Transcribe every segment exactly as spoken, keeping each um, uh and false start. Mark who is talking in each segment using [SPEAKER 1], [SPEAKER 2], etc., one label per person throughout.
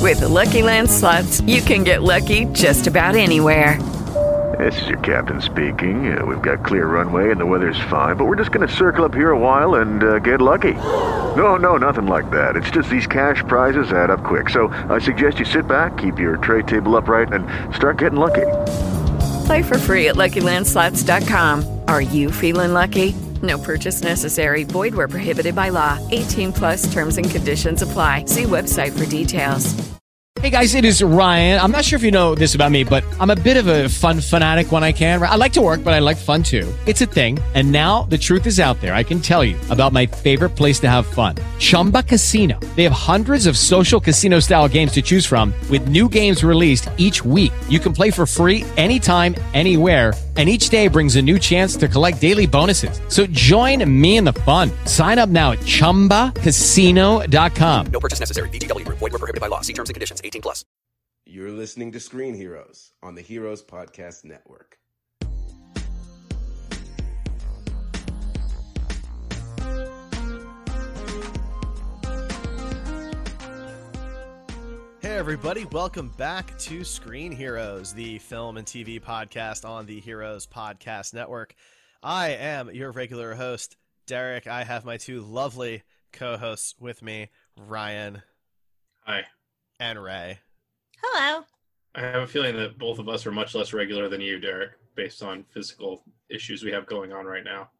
[SPEAKER 1] With the Lucky Land Slots, you can get lucky just about anywhere.
[SPEAKER 2] This is your captain speaking. Uh, we've got clear runway and the weather's fine, but we're just going to circle up here a while and uh, get lucky. No, no, nothing like that. It's just these cash prizes add up quick. So I suggest you sit back, keep your tray table upright, and start getting lucky.
[SPEAKER 1] Play for free at Lucky Land Slots dot com. Are you feeling lucky? No purchase necessary. Void where prohibited by law. eighteen plus terms and conditions apply. See website for details.
[SPEAKER 3] Hey guys, it is Ryan. I'm not sure if you know this about me, but I'm a bit of a fun fanatic when I can. I like to work, but I like fun too. It's a thing. And now the truth is out there. I can tell you about my favorite place to have fun. Chumba Casino. They have hundreds of social casino style games to choose from with new games released each week. You can play for free anytime, anywhere. And each day brings a new chance to collect daily bonuses. So join me in the fun. Sign up now at chumba casino dot com.
[SPEAKER 4] No purchase necessary. V G W. Void where prohibited by law. See terms and conditions. eighteen plus.
[SPEAKER 5] You're listening to Screen Heroes on the Heroes Podcast Network.
[SPEAKER 6] Hey everybody, welcome back to Screen Heroes, the film and T V podcast on the Heroes Podcast Network. I am your regular host, Derek. I have my two lovely co-hosts with me, Ryan.
[SPEAKER 7] Hi.
[SPEAKER 6] And Ray.
[SPEAKER 8] Hello.
[SPEAKER 7] I have a feeling that both of us are much less regular than you, Derek, based on physical issues we have going on right now.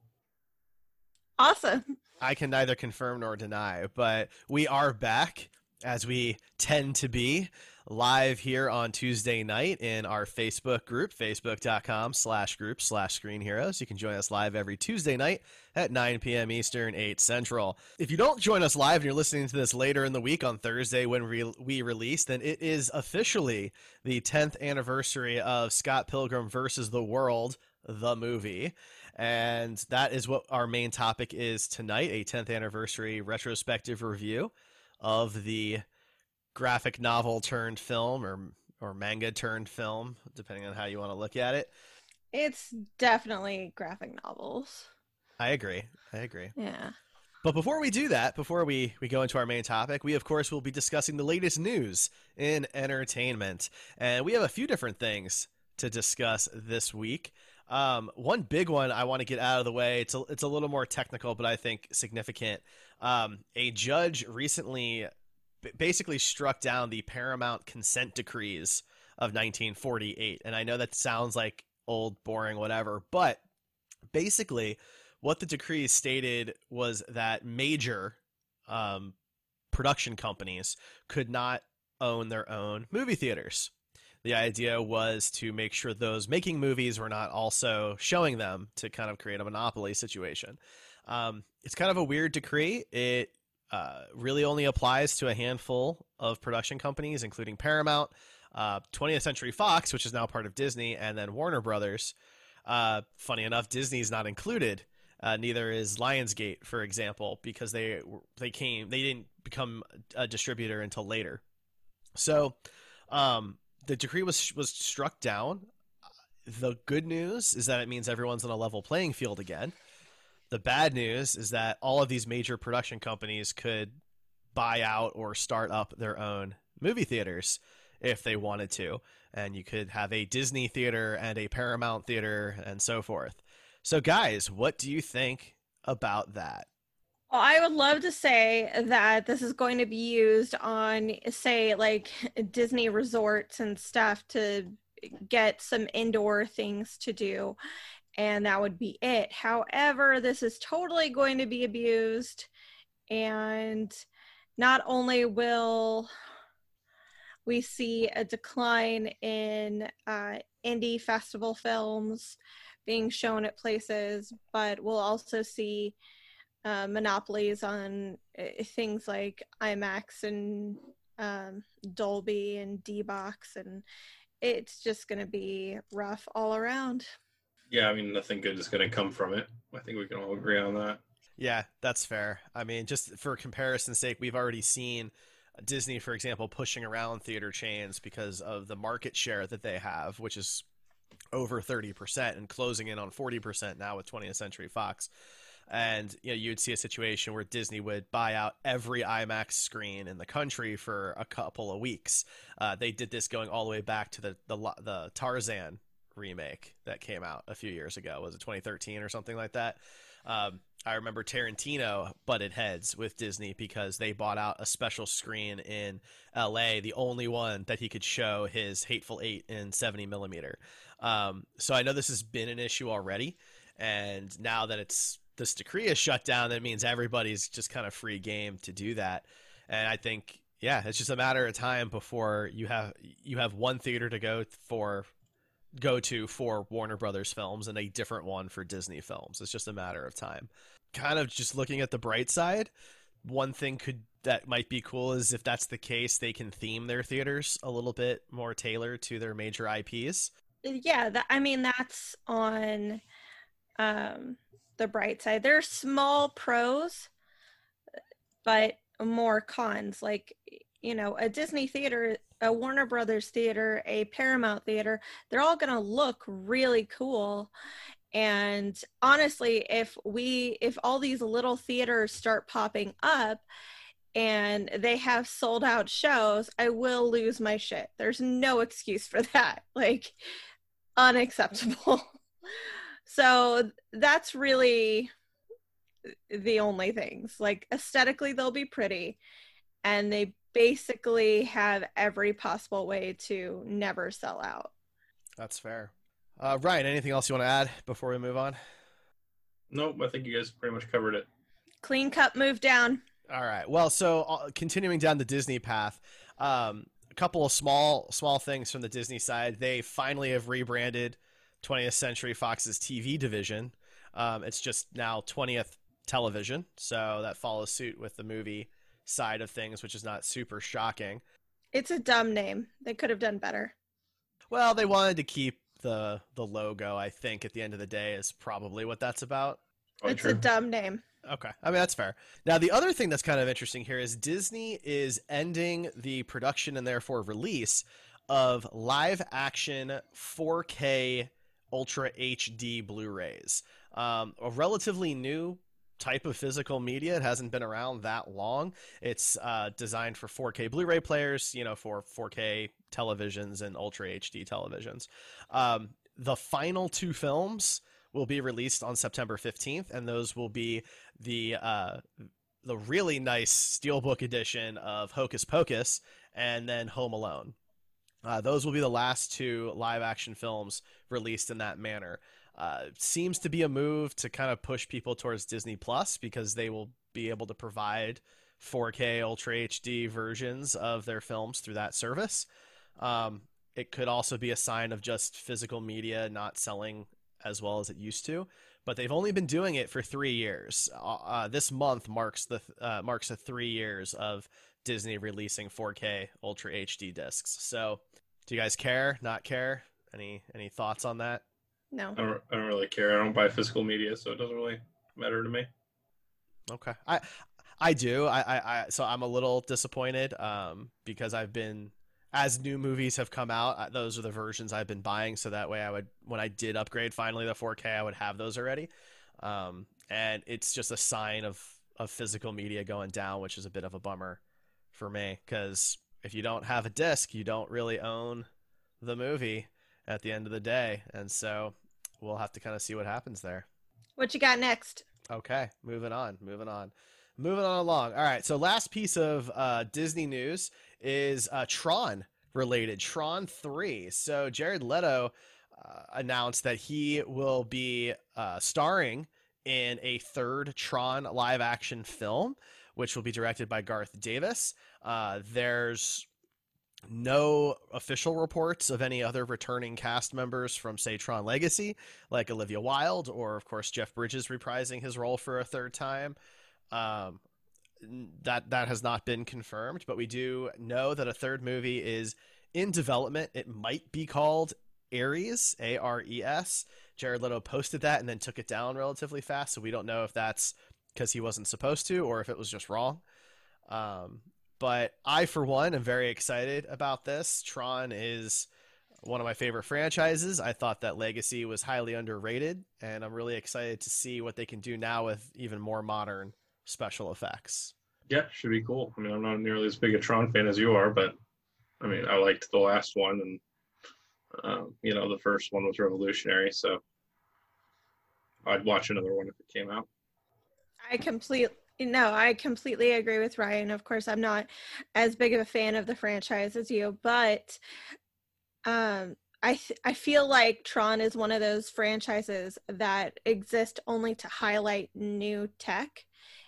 [SPEAKER 8] Awesome.
[SPEAKER 6] I can neither confirm nor deny, but we are back, as we tend to be, live here on Tuesday night in our Facebook group, facebook.com slash group slash Screen Heroes. You can join us live every Tuesday night at nine p.m. Eastern, eight Central. If you don't join us live and you're listening to this later in the week on Thursday when we, we release, then it is officially the tenth anniversary of Scott Pilgrim versus the World, the movie. And that is what our main topic is tonight, a tenth anniversary retrospective review of the graphic novel turned film or or manga turned film, depending on how you want to look at it.
[SPEAKER 8] It's definitely graphic novels.
[SPEAKER 6] I agree. I agree.
[SPEAKER 8] Yeah.
[SPEAKER 6] But before we do that, before we, we go into our main topic, we, of course, will be discussing the latest news in entertainment. And we have a few different things to discuss this week. Um, one big one I want to get out of the way. It's a, it's a little more technical, but I think significant. Um, a judge recently b- basically struck down the Paramount consent decrees of nineteen forty-eight. And I know that sounds like old, boring, whatever, but basically what the decrees stated was that major um, production companies could not own their own movie theaters. The idea was to make sure those making movies were not also showing them, to kind of create a monopoly situation. Um, it's kind of a weird decree. It uh, really only applies to a handful of production companies, including Paramount, uh, twentieth Century Fox, which is now part of Disney, and then Warner Brothers. Uh, funny enough, Disney's not included. Uh, neither is Lionsgate, for example, because they they came they didn't become a distributor until later. So um, the decree was was struck down. The good news is that it means everyone's on a level playing field again. The bad news is that all of these major production companies could buy out or start up their own movie theaters if they wanted to, and you could have a Disney theater and a Paramount theater and so forth. So guys, what do you think about that?
[SPEAKER 8] Well, I would love to say that this is going to be used on, say, like Disney resorts and stuff to get some indoor things to do, and that would be it. However, this is totally going to be abused, and not only will we see a decline in uh, indie festival films being shown at places, but we'll also see uh, monopolies on uh, things like IMAX and um, Dolby and D-Box, and it's just going to be rough all around.
[SPEAKER 7] Yeah, I mean, nothing good is going to come from it. I think we can all agree on that.
[SPEAKER 6] Yeah, that's fair. I mean, just for comparison's sake, we've already seen Disney, for example, pushing around theater chains because of the market share that they have, which is over thirty percent and closing in on forty percent now with twentieth Century Fox. And you know, you'd see a situation where Disney would buy out every IMAX screen in the country for a couple of weeks. Uh, they did this going all the way back to the the, the Tarzan remake that came out a few years ago. Was it twenty thirteen or something like that? Um, I remember Tarantino butted heads with Disney because they bought out a special screen in L A, the only one that he could show his Hateful Eight in seventy millimeter. Um, so I know this has been an issue already, and now that it's this decree is shut down, that means everybody's just kind of free game to do that. And I think, yeah, it's just a matter of time before you have you have one theater to go for go to for Warner Brothers films and a different one for Disney films. It's just a matter of time. Kind of just looking at the bright side, one thing could that might be cool is if that's the case, they can theme their theaters a little bit more tailored to their major I Ps.
[SPEAKER 8] Yeah, that, I mean, that's on um, the bright side. There are small pros, but more cons. Like, you know, a Disney theater, a Warner Brothers theater, a Paramount theater, they're all going to look really cool. And honestly, if we, if all these little theaters start popping up and they have sold out shows, I will lose my shit. There's no excuse for that. Like, unacceptable. So that's really the only things. Like, aesthetically, they'll be pretty, and they basically have every possible way to never sell out.
[SPEAKER 6] That's fair. Uh, Ryan, anything else you want to add before we move on?
[SPEAKER 7] Nope, I think you guys pretty much covered it.
[SPEAKER 8] Clean cut, move down.
[SPEAKER 6] All right. Well, so uh, continuing down the Disney path, um, a couple of small small things from the Disney side. They finally have rebranded twentieth Century Fox's T V division. Um, it's just now twentieth Television, so that follows suit with the movie side of things, which is not super shocking.
[SPEAKER 8] It's a dumb name. They could have done better.
[SPEAKER 6] Well, they wanted to keep the the logo, I think, at the end of the day, is probably what that's about.
[SPEAKER 7] Oh,
[SPEAKER 8] it's
[SPEAKER 7] true.
[SPEAKER 8] a dumb name.
[SPEAKER 6] Okay. I mean, that's fair. Now, the other thing that's kind of interesting here is Disney is ending the production and therefore release of live action four K Ultra H D Blu-rays. Um, a relatively new type of physical media. It hasn't been around that long. It's uh, designed for four K Blu-ray players, you know, for four K televisions and Ultra H D televisions. Um, the final two films will be released on September fifteenth, and those will be the uh, the really nice Steelbook edition of Hocus Pocus and then Home Alone. Uh, those will be the last two live-action films released in that manner. Uh, seems to be a move to kind of push people towards Disney Plus because they will be able to provide four K Ultra H D versions of their films through that service. Um, it could also be a sign of just physical media not selling as well as it used to, but they've only been doing it for three years. Uh, this month marks the uh, marks the three years of Disney releasing four K Ultra H D discs. So, do you guys care? Not care? Any any thoughts on that?
[SPEAKER 8] No.
[SPEAKER 7] I don't, I don't really care. I don't buy physical media, so it doesn't really matter to me.
[SPEAKER 6] Okay, I I do. I I, I so I'm a little disappointed um, because I've been. As new movies have come out, those are the versions I've been buying. So that way I would, when I did upgrade finally the four K, I would have those already. Um, and it's just a sign of, of physical media going down, which is a bit of a bummer for me. Because if you don't have a disc, you don't really own the movie at the end of the day. And so we'll have to kind of see what happens there.
[SPEAKER 8] What you got next?
[SPEAKER 6] Okay, moving on, moving on. Moving on along. All right, so last piece of uh, Disney news is uh, Tron related, Tron three. So Jared Leto uh, announced that he will be uh, starring in a third Tron live action film, which will be directed by Garth Davis. Uh, there's no official reports of any other returning cast members from, say, Tron Legacy, like Olivia Wilde, or, of course, Jeff Bridges reprising his role for a third time. Um, that that has not been confirmed, but we do know that a third movie is in development. It might be called Ares, A R E S. Jared Leto posted that and then took it down relatively fast, so we don't know if that's because he wasn't supposed to or if it was just wrong. Um, but I, for one, am very excited about this. Tron is one of my favorite franchises. I thought that Legacy was highly underrated, and I'm really excited to see what they can do now with even more modern special effects.
[SPEAKER 7] Yeah, should be cool. I mean, I'm not nearly as big a Tron fan as you are, but I mean, I liked the last one, and um, you know, the first one was revolutionary, so I'd watch another one if it came out.
[SPEAKER 8] I completely no, I completely agree with Ryan. Of course, I'm not as big of a fan of the franchise as you, but um, I th- I feel like Tron is one of those franchises that exist only to highlight new tech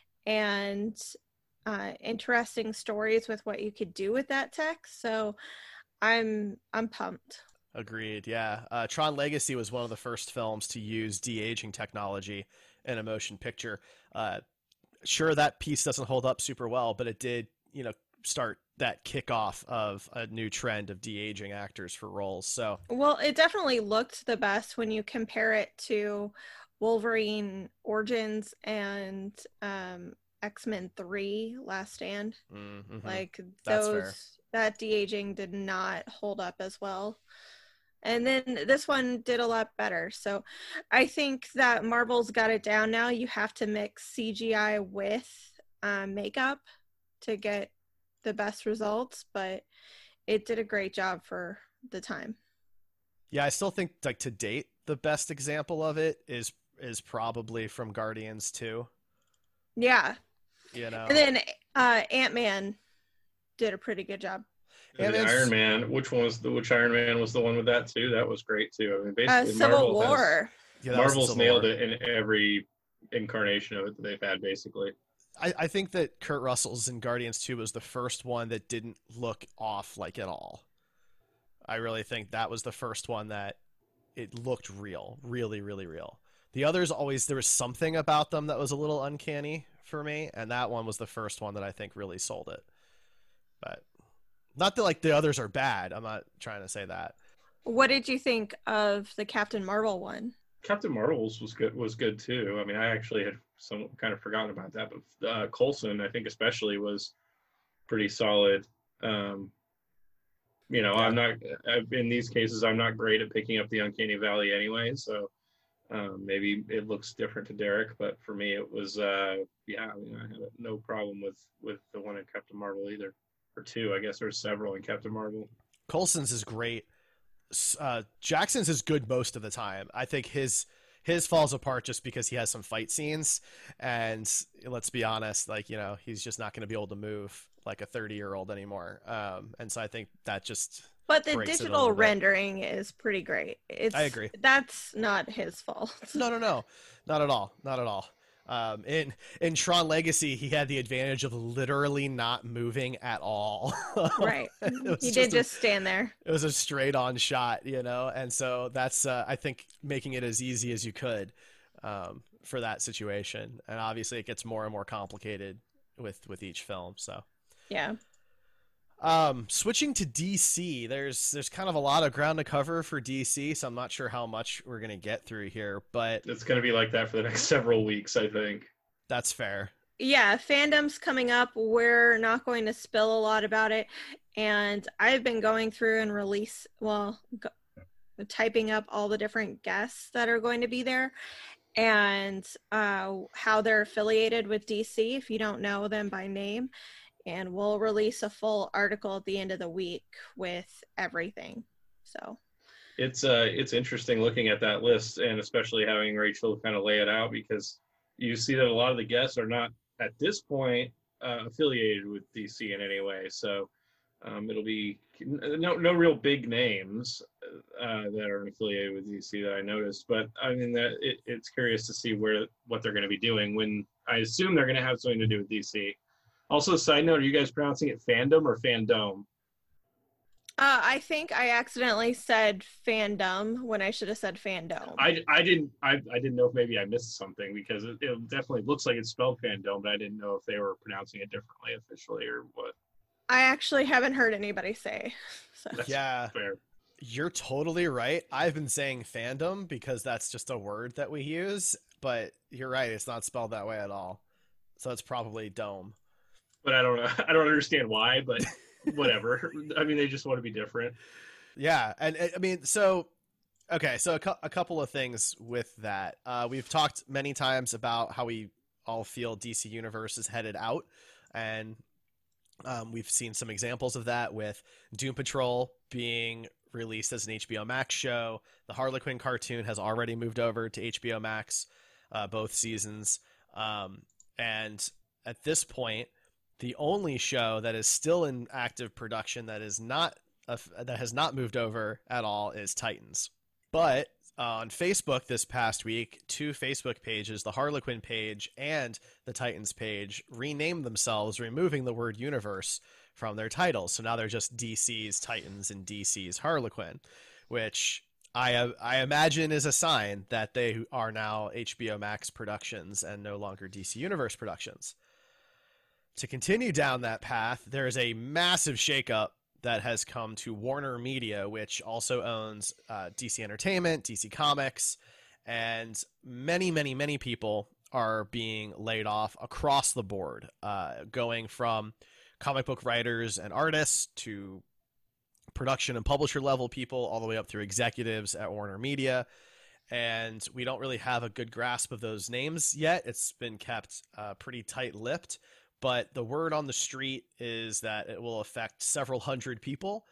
[SPEAKER 8] and uh, interesting stories with what you could do with that tech. So I'm I'm pumped.
[SPEAKER 6] Agreed. Yeah. Uh, Tron Legacy was one of the first films to use de-aging technology in a motion picture. Uh, sure, that piece doesn't hold up super well, but it did, you know, start that kickoff of a new trend of de-aging actors for roles. So,
[SPEAKER 8] well, it definitely looked the best when you compare it to Wolverine Origins and um, X-Men three Last Stand.
[SPEAKER 6] mm-hmm.
[SPEAKER 8] Like
[SPEAKER 6] That's
[SPEAKER 8] those,
[SPEAKER 6] fair.
[SPEAKER 8] that de-aging did not hold up as well. And then this one did a lot better. So I think that Marvel's got it down now. You have to mix C G I with um, makeup to get the best results, but it did a great job for the time.
[SPEAKER 6] Yeah, I still think, like, to date, the best example of it is is probably from Guardians two.
[SPEAKER 8] Yeah.
[SPEAKER 6] You know?
[SPEAKER 8] And then uh, Ant-Man did a pretty good job.
[SPEAKER 7] And the Iron Man, which one was the which Iron Man was the one with that too? That was great too. I mean,
[SPEAKER 8] Uh,
[SPEAKER 7] basically,
[SPEAKER 8] Civil
[SPEAKER 7] Marvel
[SPEAKER 8] War.
[SPEAKER 7] has,
[SPEAKER 6] Yeah, that was
[SPEAKER 7] Marvel's
[SPEAKER 6] Civil
[SPEAKER 7] nailed
[SPEAKER 6] War.
[SPEAKER 7] it in every incarnation of it that they've had, basically.
[SPEAKER 6] I, I think that Kurt Russell's in Guardians two was the first one that didn't look off like at all. I really think that was the first one that it looked real, really, really real. The others always, there was something about them that was a little uncanny for me, and that one was the first one that I think really sold it. But not that like the others are bad. I'm not trying to say that.
[SPEAKER 8] What did you think of the Captain Marvel one?
[SPEAKER 7] Captain Marvel's was good was good too. I mean, I actually had some kind of forgotten about that, but uh, Coulson, I think especially, was pretty solid. Um, you know,
[SPEAKER 6] Yeah.
[SPEAKER 7] I'm not in these cases. I'm not great at picking up the uncanny valley anyway, so um, maybe it looks different to Derek. But for me, it was uh, yeah. I mean, I had no problem with with the one in Captain Marvel either, or two. I guess there's several in Captain Marvel.
[SPEAKER 6] Coulson's is great. Uh, Jackson's is good most of the time. I think his his falls apart just because he has some fight scenes, and let's be honest, like, you know, he's just not going to be able to move like a thirty year old anymore. Um, and so I think that just.
[SPEAKER 8] But the
[SPEAKER 6] breaks it a
[SPEAKER 8] digital
[SPEAKER 6] little bit.
[SPEAKER 8] rendering is pretty great. It's,
[SPEAKER 6] I agree.
[SPEAKER 8] That's not his fault.
[SPEAKER 6] No, no, no, not at all, not at all. Um, in in Tron Legacy, he had the advantage of literally not moving at all.
[SPEAKER 8] Right.
[SPEAKER 6] It
[SPEAKER 8] He
[SPEAKER 6] was
[SPEAKER 8] did
[SPEAKER 6] a-
[SPEAKER 8] just stand there.
[SPEAKER 6] It was a straight on shot, you know, and so that's uh, I think making it as easy as you could um, for that situation, and obviously it gets more and more complicated with with each film. So,
[SPEAKER 8] Yeah.
[SPEAKER 6] um, switching to D C, there's there's kind of a lot of ground to cover for D C, so I'm not sure how much we're gonna get through here, but
[SPEAKER 7] It's going to be like that for the next several weeks, I think.
[SPEAKER 6] that's fair.
[SPEAKER 8] Yeah, fandom's coming up. We're not going to spill a lot about it. And I've been going through and release, well, go, typing up all the different guests that are going to be there and uh, how they're affiliated with D C, if you don't know them by name. And we'll release a full article at the end of the week with everything. So
[SPEAKER 7] It's uh it's interesting looking at that list, and especially having Rachel kind of lay it out, because you see that a lot of the guests are not at this point uh, affiliated with D C in any way. So um, it'll be no no real big names uh, that are affiliated with D C that I noticed. But I mean, that it, it's curious to see where what they're going to be doing, when I assume they're going to have something to do with D C. Also, side note, are you guys pronouncing it fandom or fandom?
[SPEAKER 8] uh, I think I accidentally said fandom when I should have said fandom.
[SPEAKER 7] I, I didn't I, I didn't know if maybe I missed something, because it, it definitely looks like it's spelled fandom, but I didn't know if they were pronouncing it differently officially or what.
[SPEAKER 8] I actually haven't heard anybody say. So.
[SPEAKER 7] That's
[SPEAKER 6] Yeah.
[SPEAKER 7] fair.
[SPEAKER 6] You're totally right. I've been saying fandom because that's just a word that we use, but you're right. It's not spelled that way at all. So it's probably dome.
[SPEAKER 7] But I don't know. I don't understand why, but whatever. I mean, they just want to be different.
[SPEAKER 6] Yeah, and I mean, so okay, so a, cu- a couple of things with that. Uh, we've talked many times about how we all feel D C Universe is headed out, and um, we've seen some examples of that with Doom Patrol being released as an H B O Max show. The Harley Quinn cartoon has already moved over to H B O Max, uh, both seasons, um, and at this point, the only show that is still in active production that is not uh, that has not moved over at all is Titans. But uh, on Facebook this past week, two Facebook pages, the Harlequin page and the Titans page, renamed themselves, removing the word universe from their titles. So now they're just D C's Titans and D C's Harlequin, which I uh, I imagine is a sign that they are now H B O Max productions and no longer D C Universe productions. To continue down that path, there is a massive shakeup that has come to Warner Media, which also owns uh, D C Entertainment, D C Comics, and many, many, many people are being laid off across the board, uh, going from comic book writers and artists to production and publisher level people, all the way up through executives at Warner Media. And we don't really have a good grasp of those names yet. It's been kept uh, pretty tight-lipped. But the word on the street is that it will affect several hundred people,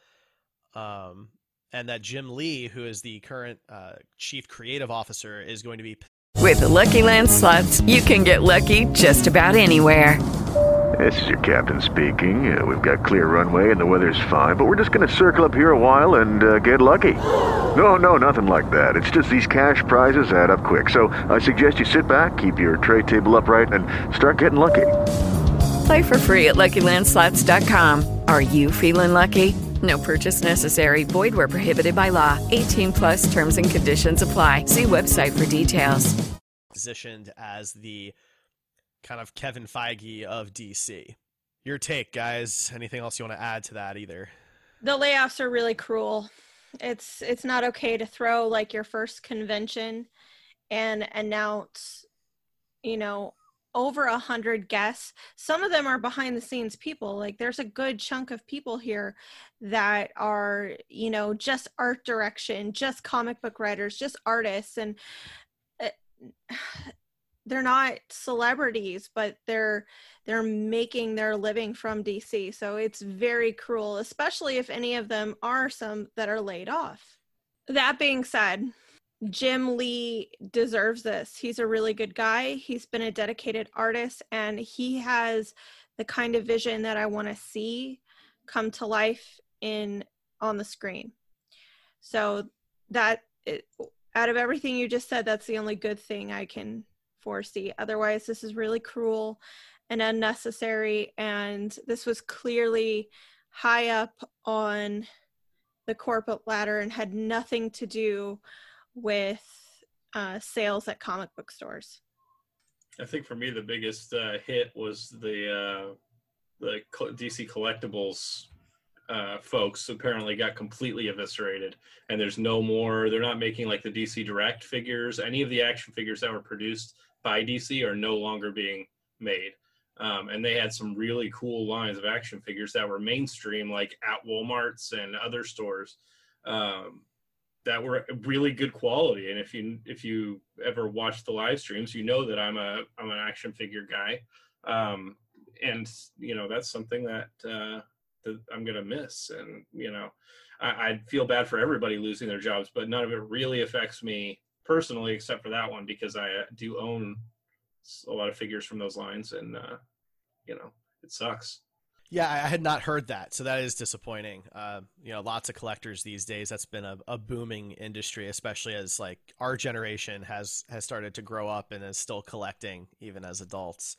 [SPEAKER 6] um, and that Jim Lee, who is the current uh, chief creative officer, is going to be...
[SPEAKER 1] With the Lucky Land Slots, you can get lucky just about anywhere.
[SPEAKER 2] This is your captain speaking. Uh, we've got clear runway and the weather's fine, but we're just going to circle up here a while and uh, get lucky. No, no, nothing like that. It's just these cash prizes add up quick. So I suggest you sit back, keep your tray table upright, and start getting lucky.
[SPEAKER 1] Play for free at Lucky Land Slots dot com. Are you feeling lucky? No purchase necessary. Void where prohibited by law. eighteen plus terms and conditions apply. See website for details.
[SPEAKER 6] Positioned as the kind of Kevin Feige of D C. Your take, guys. Anything else you want to add to that either?
[SPEAKER 8] The layoffs are really cruel. It's it's not okay to throw like your first convention and announce, you know, over a hundred guests. Some of them are behind the scenes people. Like there's a good chunk of people here that are, you know, just art direction, just comic book writers, just artists. And uh, they're not celebrities, but they're, they're making their living from D C. So it's very cruel, especially if any of them are some that are laid off. That being said, Jim Lee deserves this. He's a really good guy. He's been a dedicated artist, and he has the kind of vision that I want to see come to life in on the screen. So that it, out of everything you just said, that's the only good thing I can foresee. Otherwise, this is really cruel and unnecessary, and this was clearly high up on the corporate ladder and had nothing to do with uh, sales at comic book stores.
[SPEAKER 7] I think for me the biggest uh, hit was the uh, the D C Collectibles uh, folks apparently got completely eviscerated, and there's no more. They're not making like the D C Direct figures. Any of the action figures that were produced by D C are no longer being made. Um, and they had some really cool lines of action figures that were mainstream, like at Walmarts and other stores. Um, that were really good quality. And if you if you ever watch the live streams, you know that I'm a I'm an action figure guy. Um, and you know, that's something that uh, that I'm gonna miss. And you know, I, I feel bad for everybody losing their jobs, but none of it really affects me personally, except for that one, because I do own a lot of figures from those lines, and uh, you know, it sucks.
[SPEAKER 6] Yeah, I had not heard that, so that is disappointing. Uh, you know, lots of collectors these days. That's been a, a booming industry, especially as like our generation has has started to grow up and is still collecting even as adults.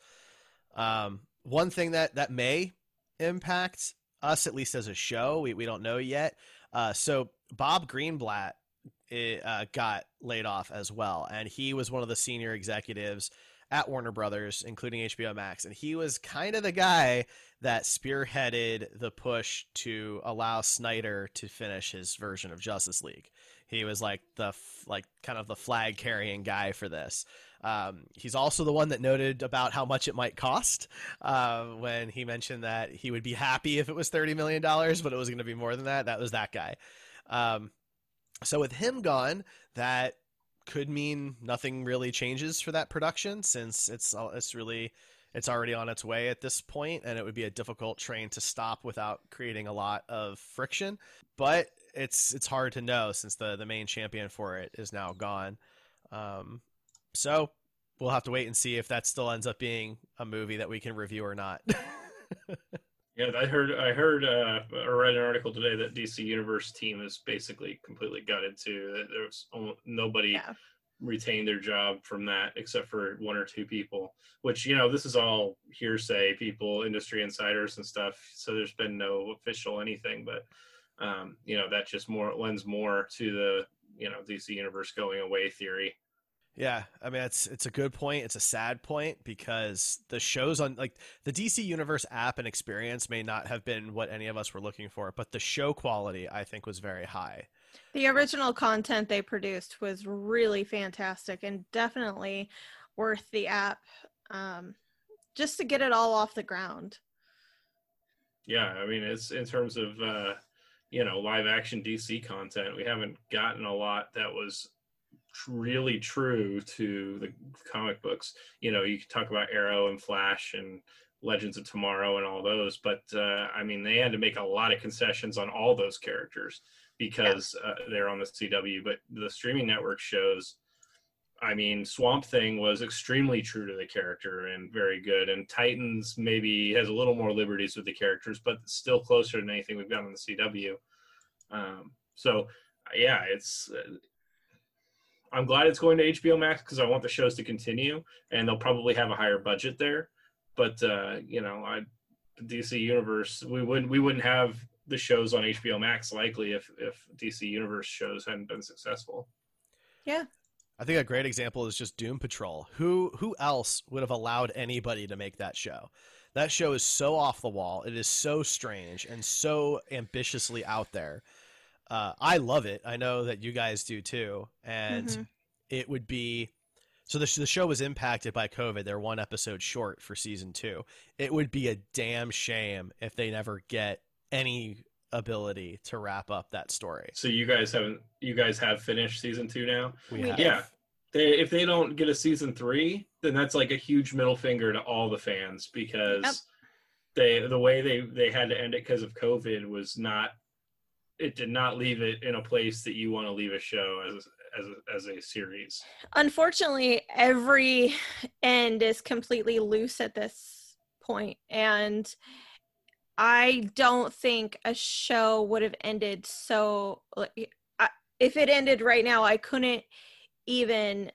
[SPEAKER 6] Um, one thing that that may impact us, at least as a show, we we don't know yet. Uh, so Bob Greenblatt it, uh, got laid off as well, and he was one of the senior executives at Warner Brothers, including H B O Max. And he was kind of the guy that spearheaded the push to allow Snyder to finish his version of Justice League. He was like the, like kind of the flag carrying guy for this. Um, he's also the one that noted about how much it might cost uh, when he mentioned that he would be happy if it was thirty million dollars, but it was going to be more than that. That was that guy. Um, so with him gone, that could mean nothing really changes for that production, since it's it's really it's already on its way at this point, and it would be a difficult train to stop without creating a lot of friction. But it's it's hard to know, since the the main champion for it is now gone. Um, so we'll have to wait and see if that still ends up being a movie that we can review or not.
[SPEAKER 7] Yeah, I heard. I heard. Uh, I read an article today that D C Universe team is basically completely gutted too. That there's almost nobody
[SPEAKER 8] Yeah.
[SPEAKER 7] retained their job from that except for one or two people. Which, you know, this is all hearsay, people, industry insiders and stuff. So there's been no official anything, but um, you know, that just more lends more to the, you know, D C Universe going away theory.
[SPEAKER 6] Yeah, I mean, it's it's a good point. It's a sad point, because the shows on, like, the D C Universe app and experience may not have been what any of us were looking for, but the show quality, I think, was very high.
[SPEAKER 8] The original content they produced was really fantastic and definitely worth the app, um, just to get it all off the ground.
[SPEAKER 7] Yeah, I mean, it's in terms of uh, you know, live action D C content, we haven't gotten a lot that was really true to the comic books. You know, you can talk about Arrow and Flash and Legends of Tomorrow and all those, but uh, I mean, they had to make a lot of concessions on all those characters because uh, they're on the C W. But the streaming network shows, I mean, Swamp Thing was extremely true to the character and very good, and Titans maybe has a little more liberties with the characters, but still closer than anything we've got on the C W. Um, so yeah, it's uh, I'm glad it's going to H B O Max, because I want the shows to continue, and they'll probably have a higher budget there. But uh, you know, I, the D C Universe, we wouldn't we wouldn't have the shows on H B O Max likely if if D C Universe shows hadn't been successful.
[SPEAKER 8] Yeah.
[SPEAKER 6] I think a great example is just Doom Patrol. Who who else would have allowed anybody to make that show? That show is so off the wall. It is so strange and so ambitiously out there. Uh, I love it. I know that you guys do too. And
[SPEAKER 8] Mm-hmm.
[SPEAKER 6] it would be, so the, the show was impacted by COVID. They're one episode short for season two. It would be a damn shame if they never get any ability to wrap up that story.
[SPEAKER 7] So you guys haven't you guys have finished season two now?
[SPEAKER 6] We
[SPEAKER 8] We
[SPEAKER 6] have.
[SPEAKER 8] did.
[SPEAKER 7] Yeah. They, if they don't get a season three, then that's like a huge middle finger to all the fans, because
[SPEAKER 8] Yep.
[SPEAKER 7] they the way they, they had to end it because of COVID was not, it did not leave it in a place that you want to leave a show as as a, as a series.
[SPEAKER 8] Unfortunately, every end is completely loose at this point, and I don't think a show would have ended so. Like, I, if it ended right now, I couldn't even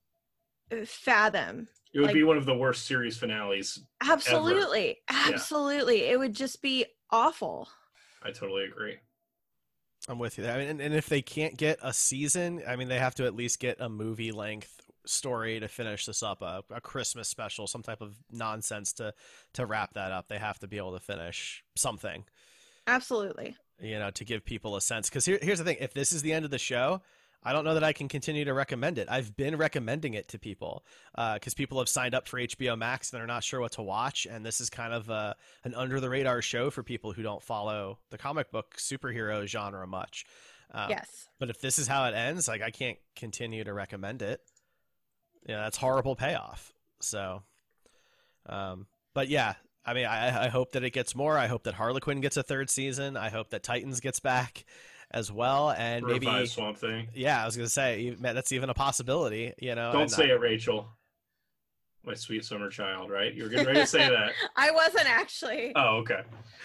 [SPEAKER 8] fathom.
[SPEAKER 7] It would
[SPEAKER 8] Like-
[SPEAKER 7] be one of the worst series finales.
[SPEAKER 8] Absolutely, absolutely, it would just be awful.
[SPEAKER 7] I totally agree.
[SPEAKER 6] I'm with you there. I mean, and, and if they can't get a season, I mean, they have to at least get a movie length story to finish this up, a, a Christmas special, some type of nonsense to, to wrap that up. They have to be able to finish something,
[SPEAKER 8] Absolutely.
[SPEAKER 6] you know, to give people a sense. Because here, here's the thing. If this is the end of the show, I don't know that I can continue to recommend it. I've been recommending it to people because uh, people have signed up for H B O Max and they're not sure what to watch. And this is kind of a, an under the radar show for people who don't follow the comic book superhero genre much. Um,
[SPEAKER 8] Yes.
[SPEAKER 6] But if this is how it ends, like, I can't continue to recommend it. Yeah, that's horrible payoff. So, um, but yeah, I mean, I, I hope that it gets more. I hope that Harlequin gets a third season. I hope that Titans gets back as well, and maybe
[SPEAKER 7] Revive Swamp Thing.
[SPEAKER 6] yeah, I was gonna say you- man, that's even a possibility. You know,
[SPEAKER 7] Don't
[SPEAKER 6] and
[SPEAKER 7] say
[SPEAKER 6] I-
[SPEAKER 7] it, Rachel. My sweet summer child, right? You were getting ready to say that.
[SPEAKER 8] I wasn't actually.
[SPEAKER 7] Oh, okay.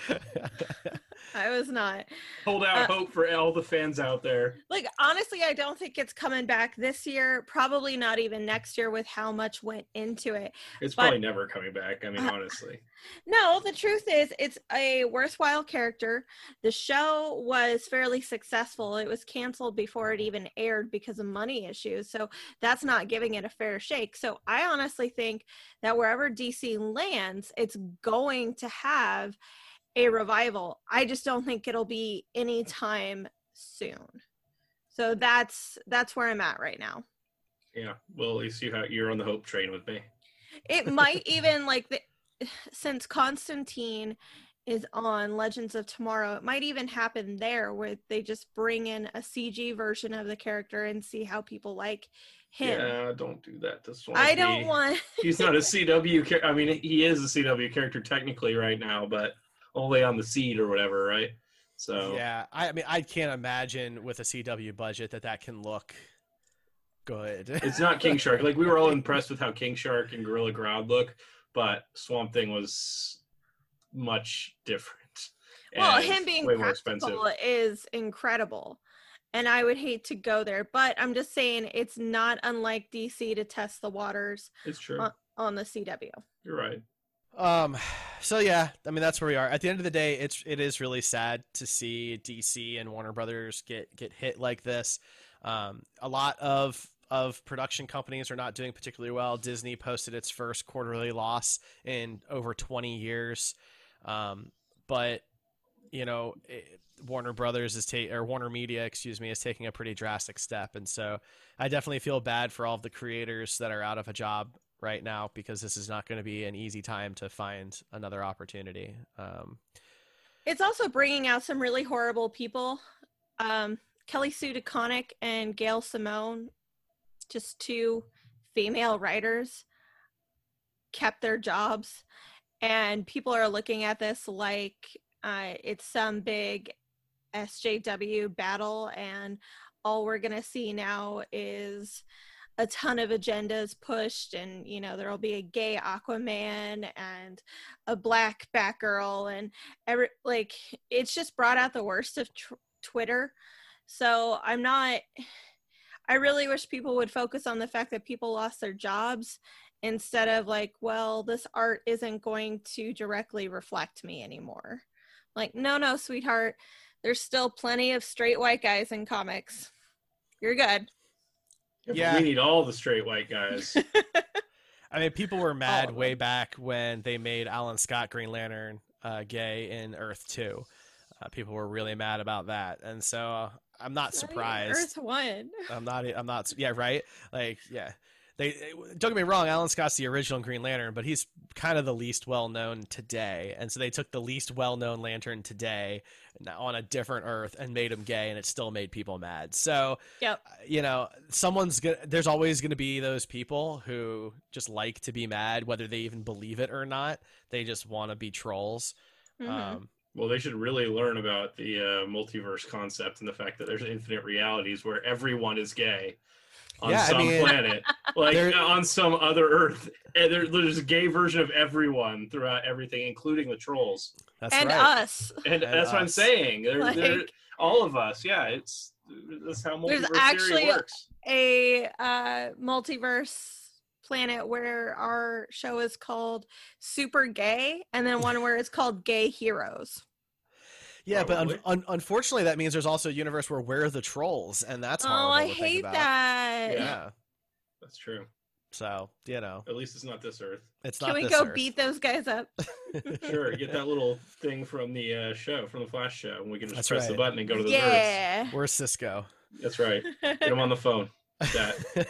[SPEAKER 8] I was not.
[SPEAKER 7] Hold out
[SPEAKER 8] Uh,
[SPEAKER 7] hope for all the fans out there.
[SPEAKER 8] Like, honestly, I don't think it's coming back this year. Probably not even next year with how much went into it.
[SPEAKER 7] It's
[SPEAKER 8] but-
[SPEAKER 7] probably never coming back. I mean,
[SPEAKER 8] Uh,
[SPEAKER 7] honestly.
[SPEAKER 8] No, the truth is, it's a worthwhile character. The show was fairly successful. It was canceled before it even aired because of money issues. So that's not giving it a fair shake. So I honestly think that wherever D C lands, it's going to have a revival. I just don't think it'll be anytime soon. So that's that's where I'm at right now.
[SPEAKER 7] Yeah. Well, at least you have, you're on the hope train with me.
[SPEAKER 8] It might even, like, the, since Constantine is on Legends of Tomorrow. It might even happen there where they just bring in a C G version of the character and see how people like him.
[SPEAKER 7] Yeah, don't do that to Swampy.
[SPEAKER 8] I don't want...
[SPEAKER 7] He's not a C W character. I mean, he is a C W character technically right now, but only on the seed or whatever, right? So
[SPEAKER 6] yeah, I, I mean, I can't imagine with a C W budget that that can look good.
[SPEAKER 7] It's not King Shark. Like, we were all impressed with how King Shark and Gorilla Grodd look, but Swamp Thing was much different.
[SPEAKER 8] Well,
[SPEAKER 7] and
[SPEAKER 8] him being
[SPEAKER 7] way more expensive.
[SPEAKER 8] practical is incredible, and I would hate to go there, but I'm just saying it's not unlike D C to test the waters.
[SPEAKER 7] It's true.
[SPEAKER 8] on, on the C W.
[SPEAKER 7] You're right.
[SPEAKER 6] Um, so yeah, I mean, that's where we are. At the end of the day, it's it is really sad to see D C and Warner Brothers get get hit like this. Um, a lot of of production companies are not doing particularly well. Disney posted its first quarterly loss in over twenty years. Um, but you know, it, Warner Brothers is taking, or Warner Media, excuse me, is taking a pretty drastic step. And so I definitely feel bad for all of the creators that are out of a job right now, because this is not going to be an easy time to find another opportunity. Um,
[SPEAKER 8] It's also bringing out some really horrible people. Um, Kelly Sue DeConnick and Gail Simone, just two female writers, kept their jobs. And people are looking at this like uh, it's some big S J W battle. And all we're going to see now is a ton of agendas pushed, and you know there'll be a gay Aquaman and a black Batgirl, and every like it's just brought out the worst of tr- Twitter. So I'm not. I really wish people would focus on the fact that people lost their jobs instead of like, well, this art isn't going to directly reflect me anymore. Like, no, no, sweetheart, there's still plenty of straight white guys in comics. You're good.
[SPEAKER 7] Yeah,
[SPEAKER 6] Yeah.
[SPEAKER 7] we need all the straight white guys.
[SPEAKER 6] I mean, people were mad
[SPEAKER 8] of
[SPEAKER 6] way
[SPEAKER 8] them.
[SPEAKER 6] back when they made Alan Scott Green Lantern uh, gay in Earth two. Uh, people were really mad about that, and so uh, I'm not
[SPEAKER 8] Sorry,
[SPEAKER 6] surprised.
[SPEAKER 8] Earth One.
[SPEAKER 6] I'm not. I'm not. Yeah, right. Like, yeah. They don't get me wrong. Alan Scott's the original Green Lantern, but he's kind of the least well known today. And so they took the least well known Lantern today on a different Earth and made him gay, and it still made people mad. So,
[SPEAKER 8] Yep.
[SPEAKER 6] you know, someone's gonna. There's always going to be those people who just like to be mad, whether they even believe it or not. They just want to be trolls.
[SPEAKER 8] Mhm.
[SPEAKER 6] Um,
[SPEAKER 7] Well, they should really learn about the uh, multiverse concept and the fact that there's infinite realities where everyone is gay on
[SPEAKER 6] Yeah, I
[SPEAKER 7] some
[SPEAKER 6] mean-
[SPEAKER 7] planet, like
[SPEAKER 6] There-
[SPEAKER 7] on some other Earth. And there, there's a gay version of everyone throughout everything, including the trolls.
[SPEAKER 6] that's
[SPEAKER 8] And
[SPEAKER 6] right.
[SPEAKER 8] us.
[SPEAKER 7] And,
[SPEAKER 6] And
[SPEAKER 7] that's what I'm
[SPEAKER 6] us.
[SPEAKER 7] saying. They're,
[SPEAKER 8] Like-
[SPEAKER 7] they're, all of us, yeah. It's that's how
[SPEAKER 8] There's
[SPEAKER 7] multiverse
[SPEAKER 8] actually
[SPEAKER 7] theory works.
[SPEAKER 8] A uh, multiverse planet where our show is called Super Gay, and then one where it's called Gay Heroes.
[SPEAKER 6] Yeah, but un-
[SPEAKER 7] Probably.
[SPEAKER 6] un- unfortunately, that means there's also a universe where we're the trolls, and that's
[SPEAKER 8] Oh,
[SPEAKER 6] horrible
[SPEAKER 8] I
[SPEAKER 6] to think
[SPEAKER 8] hate
[SPEAKER 6] about.
[SPEAKER 8] that.
[SPEAKER 6] Yeah.
[SPEAKER 7] That's true.
[SPEAKER 6] So, you know,
[SPEAKER 7] At least it's not this Earth.
[SPEAKER 6] it's
[SPEAKER 8] Can
[SPEAKER 6] not
[SPEAKER 8] we
[SPEAKER 6] this
[SPEAKER 8] go
[SPEAKER 6] Earth.
[SPEAKER 8] beat those guys up?
[SPEAKER 7] Sure, get that little thing from the uh, show, from the Flash show, and we can just
[SPEAKER 6] That's
[SPEAKER 7] press the
[SPEAKER 6] right.
[SPEAKER 7] button and go to the nerds.
[SPEAKER 8] Yeah.
[SPEAKER 6] We're Cisco.
[SPEAKER 7] That's right. Get them on the phone. That.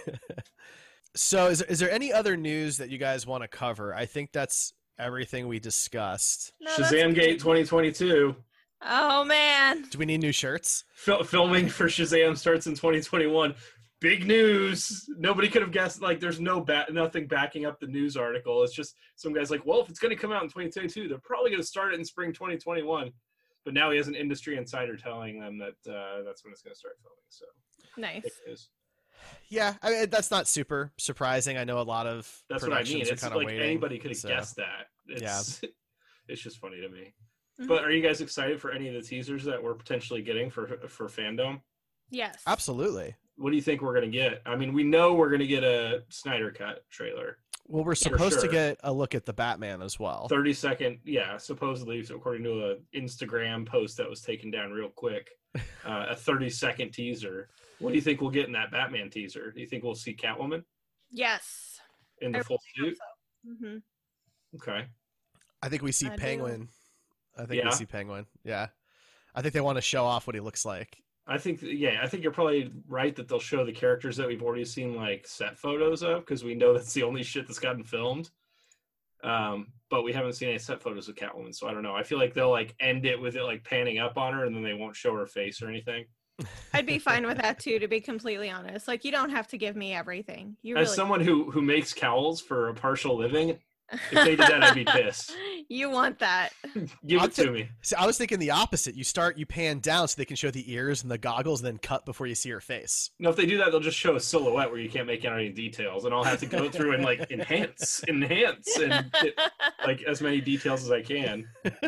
[SPEAKER 6] So, is, is there any other news that you guys want to cover? I think that's everything we discussed.
[SPEAKER 8] No, that's
[SPEAKER 7] Shazam
[SPEAKER 8] good.
[SPEAKER 7] Gate twenty twenty-two.
[SPEAKER 8] Oh man.
[SPEAKER 6] Do we need new shirts?
[SPEAKER 7] Fil- filming for Shazam starts in twenty twenty-one. Big news. Nobody could have guessed. Like, there's no ba- nothing backing up the news article. It's just some guy's like, well, if it's going to come out in twenty twenty-two, they're probably going to start it in spring twenty twenty-one. But now he has an industry insider telling them that uh, that's when it's going to start filming. So
[SPEAKER 8] Nice.
[SPEAKER 7] big news.
[SPEAKER 6] Yeah, I mean, that's not super surprising. I know a lot of
[SPEAKER 7] That's what I
[SPEAKER 6] productions
[SPEAKER 7] mean.
[SPEAKER 6] are
[SPEAKER 7] It's
[SPEAKER 6] kind of
[SPEAKER 7] like
[SPEAKER 6] waiting.
[SPEAKER 7] anybody could have
[SPEAKER 6] so-
[SPEAKER 7] guessed that. It's, it's just funny to me.
[SPEAKER 8] Mhm.
[SPEAKER 7] But are you guys excited for any of the teasers that we're potentially getting for for Fandom?
[SPEAKER 8] Yes.
[SPEAKER 6] Absolutely.
[SPEAKER 7] What do you think we're going to get? I mean, we know we're going to get a Snyder Cut trailer.
[SPEAKER 6] Well, we're supposed to
[SPEAKER 7] sure.
[SPEAKER 6] get a look at the Batman as well.
[SPEAKER 7] thirty second, yeah, supposedly, so according to a Instagram post that was taken down real quick, uh, a thirty second teaser. What do you think we'll get in that Batman teaser? Do you think we'll see Catwoman
[SPEAKER 8] Yes.
[SPEAKER 7] in the
[SPEAKER 8] I
[SPEAKER 7] full suit?
[SPEAKER 8] hmm
[SPEAKER 7] Okay.
[SPEAKER 6] I think we see
[SPEAKER 8] I do.
[SPEAKER 6] Penguin. I think
[SPEAKER 7] Yeah.
[SPEAKER 6] we see Penguin. Yeah. I think they want to show off what he looks like.
[SPEAKER 7] I think, yeah, I think you're probably right that they'll show the characters that we've already seen, like, set photos of, because we know that's the only shit that's gotten filmed. Um, but we haven't seen any set photos of Catwoman, so I don't know. I feel like they'll like end it with it like panning up on her, and then they won't show her face or anything.
[SPEAKER 8] I'd be fine with that too, to be completely honest. Like, you don't have to give me everything. You
[SPEAKER 7] As
[SPEAKER 8] really
[SPEAKER 7] someone who who makes cowls for a partial living, if they did that, I'd be pissed.
[SPEAKER 8] You want that.
[SPEAKER 7] Give
[SPEAKER 6] I'll
[SPEAKER 7] it to
[SPEAKER 6] ta-
[SPEAKER 7] me.
[SPEAKER 6] See, I was thinking the opposite. You start, you pan down so they can show the ears and the goggles, and then cut before you see her face.
[SPEAKER 7] No, if they do that, they'll just show a silhouette where you can't make out any details, and I'll have to go through and like enhance, enhance, and get like as many details as I can.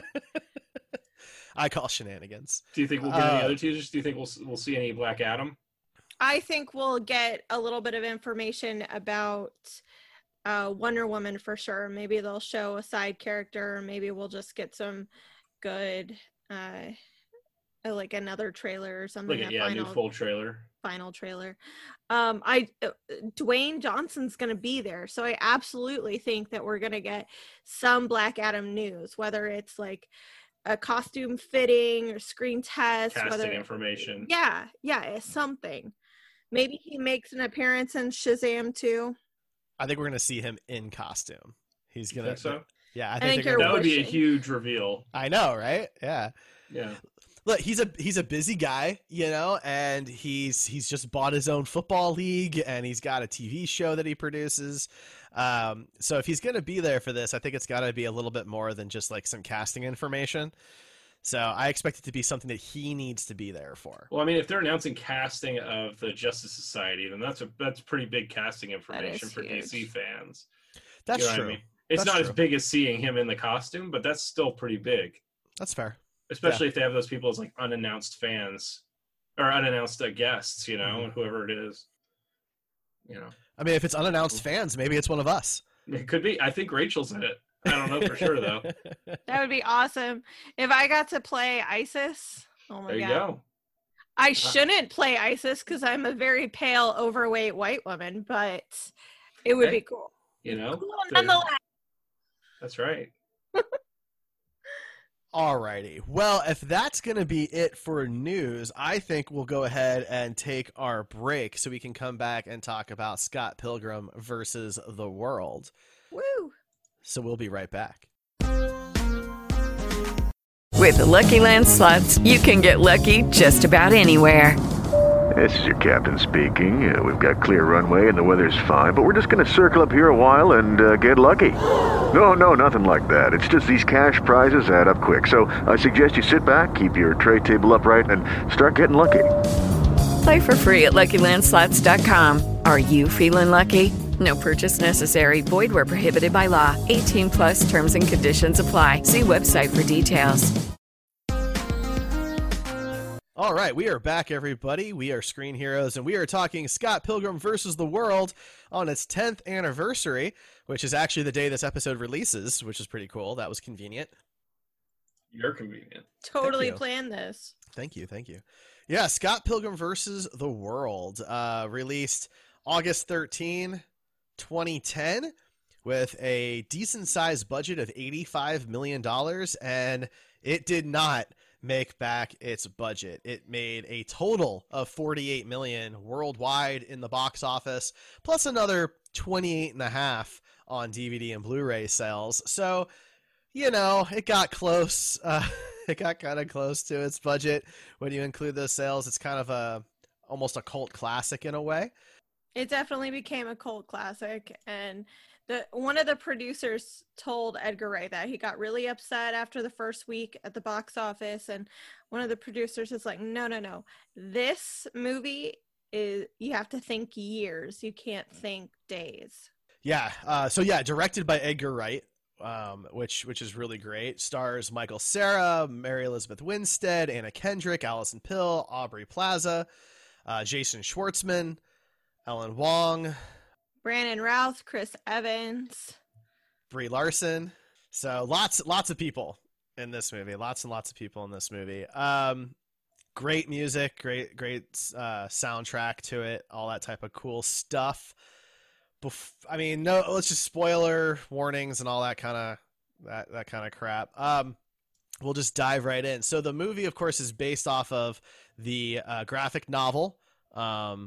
[SPEAKER 6] I call shenanigans.
[SPEAKER 7] Do you think we'll get
[SPEAKER 6] Uh,
[SPEAKER 7] any other teasers? Do you think we'll we'll see any Black Adam?
[SPEAKER 8] I think we'll get a little bit of information about uh, Wonder Woman for sure. Maybe they'll show a side character. Maybe we'll just get some good, uh, uh, like another trailer or something.
[SPEAKER 7] Like a,
[SPEAKER 8] a
[SPEAKER 7] yeah,
[SPEAKER 8] final,
[SPEAKER 7] new full trailer.
[SPEAKER 8] final trailer. Um, I uh, Dwayne Johnson's going to be there, so I absolutely think that we're going to get some Black Adam news, whether it's like a costume fitting or screen test,
[SPEAKER 7] Casting
[SPEAKER 8] whether
[SPEAKER 7] information.
[SPEAKER 8] yeah, yeah, it's something. Maybe he makes an appearance in Shazam too.
[SPEAKER 6] I think we're gonna see him in costume. He's
[SPEAKER 7] You
[SPEAKER 6] gonna.
[SPEAKER 7] think so?
[SPEAKER 6] Yeah, I
[SPEAKER 8] I
[SPEAKER 6] think,
[SPEAKER 8] think
[SPEAKER 6] they're
[SPEAKER 8] you're
[SPEAKER 6] gonna,
[SPEAKER 7] That would be a
[SPEAKER 8] wishing.
[SPEAKER 7] huge reveal.
[SPEAKER 6] I know, right? Yeah.
[SPEAKER 7] Yeah.
[SPEAKER 6] Look, he's a he's a busy guy, you know, and he's he's just bought his own football league, and he's got a T V show that he produces. Um, so if he's gonna be there for this, I think it's got to be a little bit more than just like some casting information. So I expect it to be something that he needs to be there for.
[SPEAKER 7] Well, I mean, if they're announcing casting of the Justice Society, then that's a that's pretty big casting information for
[SPEAKER 8] huge.
[SPEAKER 7] D C fans.
[SPEAKER 6] That's
[SPEAKER 7] You know what
[SPEAKER 6] true.
[SPEAKER 7] I mean? It's
[SPEAKER 6] That's
[SPEAKER 7] not
[SPEAKER 6] true.
[SPEAKER 7] as big as seeing him in the costume, but that's still pretty big.
[SPEAKER 6] That's fair.
[SPEAKER 7] Especially if they have those people as like unannounced fans or unannounced uh, guests, you know,
[SPEAKER 6] Mhm.
[SPEAKER 7] whoever it is. You know,
[SPEAKER 6] I mean, if it's unannounced fans, maybe it's one of us.
[SPEAKER 7] it could be. I think Rachel's in it. I don't know for sure though.
[SPEAKER 8] That would be awesome. If I got to play Isis, oh my
[SPEAKER 7] There you
[SPEAKER 8] god.
[SPEAKER 7] go.
[SPEAKER 8] I shouldn't play Isis because I'm a very pale, overweight white woman, but it would
[SPEAKER 7] Hey,
[SPEAKER 8] be cool.
[SPEAKER 7] You know,
[SPEAKER 8] Cool
[SPEAKER 7] The-
[SPEAKER 8] nonetheless.
[SPEAKER 7] that's right.
[SPEAKER 6] Alrighty. Well, if that's going to be it for news, I think we'll go ahead and take our break so we can come back and talk about Scott Pilgrim versus the World.
[SPEAKER 8] Woo!
[SPEAKER 6] So we'll be right back.
[SPEAKER 1] With the Lucky Land Slots, you can get lucky just about anywhere.
[SPEAKER 2] This is your captain speaking. Uh, we've got clear runway and the weather's fine, but we're just going to circle up here a while and uh, get lucky. No, no, nothing like that. It's just these cash prizes add up quick. So I suggest you sit back, keep your tray table upright, and start getting lucky.
[SPEAKER 1] Play for free at Lucky Land Slots dot com. Are you feeling lucky? No purchase necessary. Void where prohibited by law. eighteen plus terms and conditions apply. See website for details.
[SPEAKER 6] All right, we are back, everybody. We are Screen Heroes, and we are talking Scott Pilgrim versus the World on its tenth anniversary, which is actually the day this episode releases, which is pretty cool. That was convenient.
[SPEAKER 7] You're convenient.
[SPEAKER 8] Totally
[SPEAKER 6] you.
[SPEAKER 8] planned this.
[SPEAKER 6] Thank you, thank you. Yeah, Scott Pilgrim versus the World, uh, released August thirteenth, twenty ten, with a decent-sized budget of eighty-five million dollars, and it did not make back its budget. It made a total of forty-eight million dollars worldwide in the box office, plus another twenty-eight and a half on D V D and Blu-ray sales. So, you know, it got close. Uh, it got kind of close to its budget. When you include those sales, it's kind of a almost a cult classic in a way.
[SPEAKER 8] It definitely became a cult classic, and the one of the producers told Edgar Wright that he got really upset after the first week at the box office, and one of the producers is like, no, no, no. This movie is, you have to think years. You can't think days.
[SPEAKER 6] Yeah. Uh, so yeah, directed by Edgar Wright, um, which which is really great. Stars Michael Cera, Mary Elizabeth Winstead, Anna Kendrick, Allison Pill, Aubrey Plaza, uh, Jason Schwartzman, Ellen Wong,
[SPEAKER 8] Brandon Routh, Chris Evans.
[SPEAKER 6] Brie Larson. So lots lots of people in this movie. Lots and lots of people in this movie. Um, great music, great great uh, soundtrack to it, all that type of cool stuff. Bef- I mean, no, let's just spoiler warnings and all that kind of that that kind of crap. Um, we'll just dive right in. So the movie, of course, is based off of the uh, graphic novel. Um,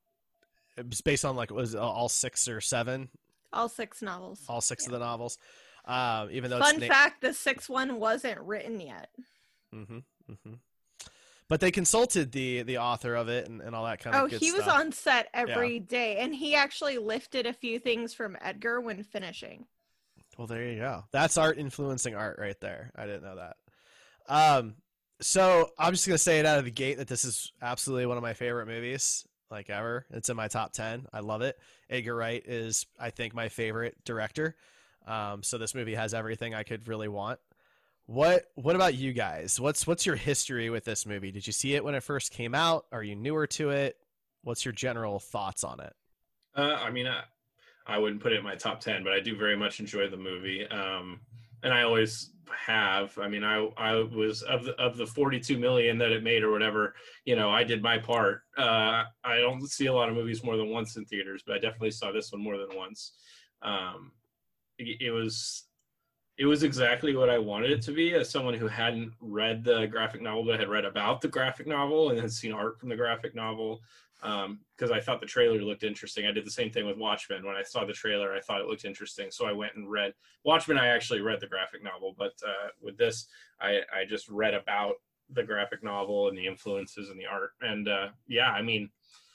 [SPEAKER 6] it was based on like was it all six or seven,
[SPEAKER 8] All six novels.
[SPEAKER 6] all six
[SPEAKER 8] Yeah.
[SPEAKER 6] of the novels. Um, even though
[SPEAKER 8] Fun
[SPEAKER 6] it's na-
[SPEAKER 8] fact, the sixth one wasn't written yet.
[SPEAKER 6] Mm-hmm, mm-hmm. But they consulted the the author of it and, and all that kind of
[SPEAKER 8] Oh,
[SPEAKER 6] good
[SPEAKER 8] he was
[SPEAKER 6] stuff.
[SPEAKER 8] on set every day, and he actually lifted a few things from Edgar when finishing.
[SPEAKER 6] Well, there you go. That's art influencing art right there. I didn't know that. Um, so I'm just gonna say it out of the gate that this is absolutely one of my favorite movies, like ever. It's in my top ten. I love it. Edgar Wright is, I think, my favorite director. Um, so this movie has everything I could really want. What What about you guys? What's What's your history with this movie? Did you see it when it first came out? Are you newer to it? What's your general thoughts on it?
[SPEAKER 7] Uh, I mean, I, I wouldn't put it in my top ten, but I do very much enjoy the movie. Um, and I always have. I mean, I I was of the of the forty-two million that it made or whatever. You know, I did my part. Uh, I don't see a lot of movies more than once in theaters, but I definitely saw this one more than once. Um, it, it was. It was exactly what I wanted it to be, as someone who hadn't read the graphic novel, but had read about the graphic novel and had seen art from the graphic novel. Um, because I thought the trailer looked interesting. I did the same thing with Watchmen. When I saw the trailer, I thought it looked interesting. So I went and read Watchmen. I actually read the graphic novel, but uh, with this, I, I just read about the graphic novel and the influences and the art. And uh, yeah, I mean,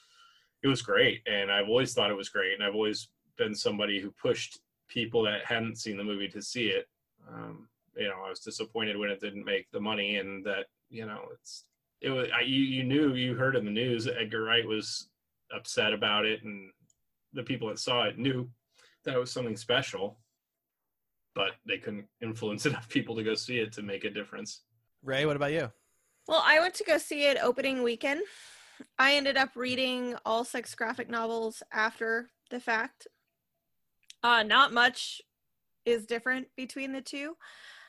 [SPEAKER 7] it was great. And I've always thought it was great. And I've always been somebody who pushed people that hadn't seen the movie to see it. Um, you know, I was disappointed when it didn't make the money, and that, you know, it's, it was, I, you, you knew, you heard in the news that Edgar Wright was upset about it, and the people that saw it knew that it was something special, but they couldn't influence enough people to go see it to make a difference.
[SPEAKER 6] Ray, what about you?
[SPEAKER 8] Well, I went to go see it opening weekend. I ended up reading all six graphic novels after the fact. Uh, not much is different between the two.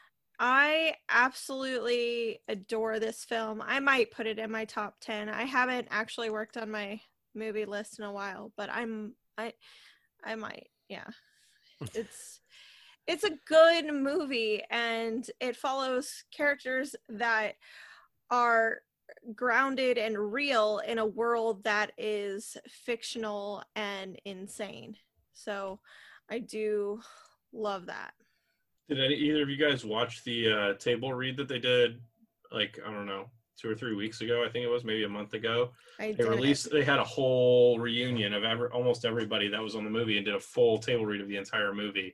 [SPEAKER 8] I absolutely adore this film. I might put it in my top ten. I haven't actually worked on my movie list in a while, but I'm I I might. Yeah. It's it's a good movie, and it follows characters that are grounded and real in a world that is fictional and insane. So I do love that.
[SPEAKER 7] Did any, either of you guys watch the uh, table read that they did, like, I don't know, two or three weeks ago? I think it was, maybe a month ago.
[SPEAKER 8] I
[SPEAKER 7] They released, they had a whole reunion of ever, almost everybody that was on the movie and did a full table read of the entire movie.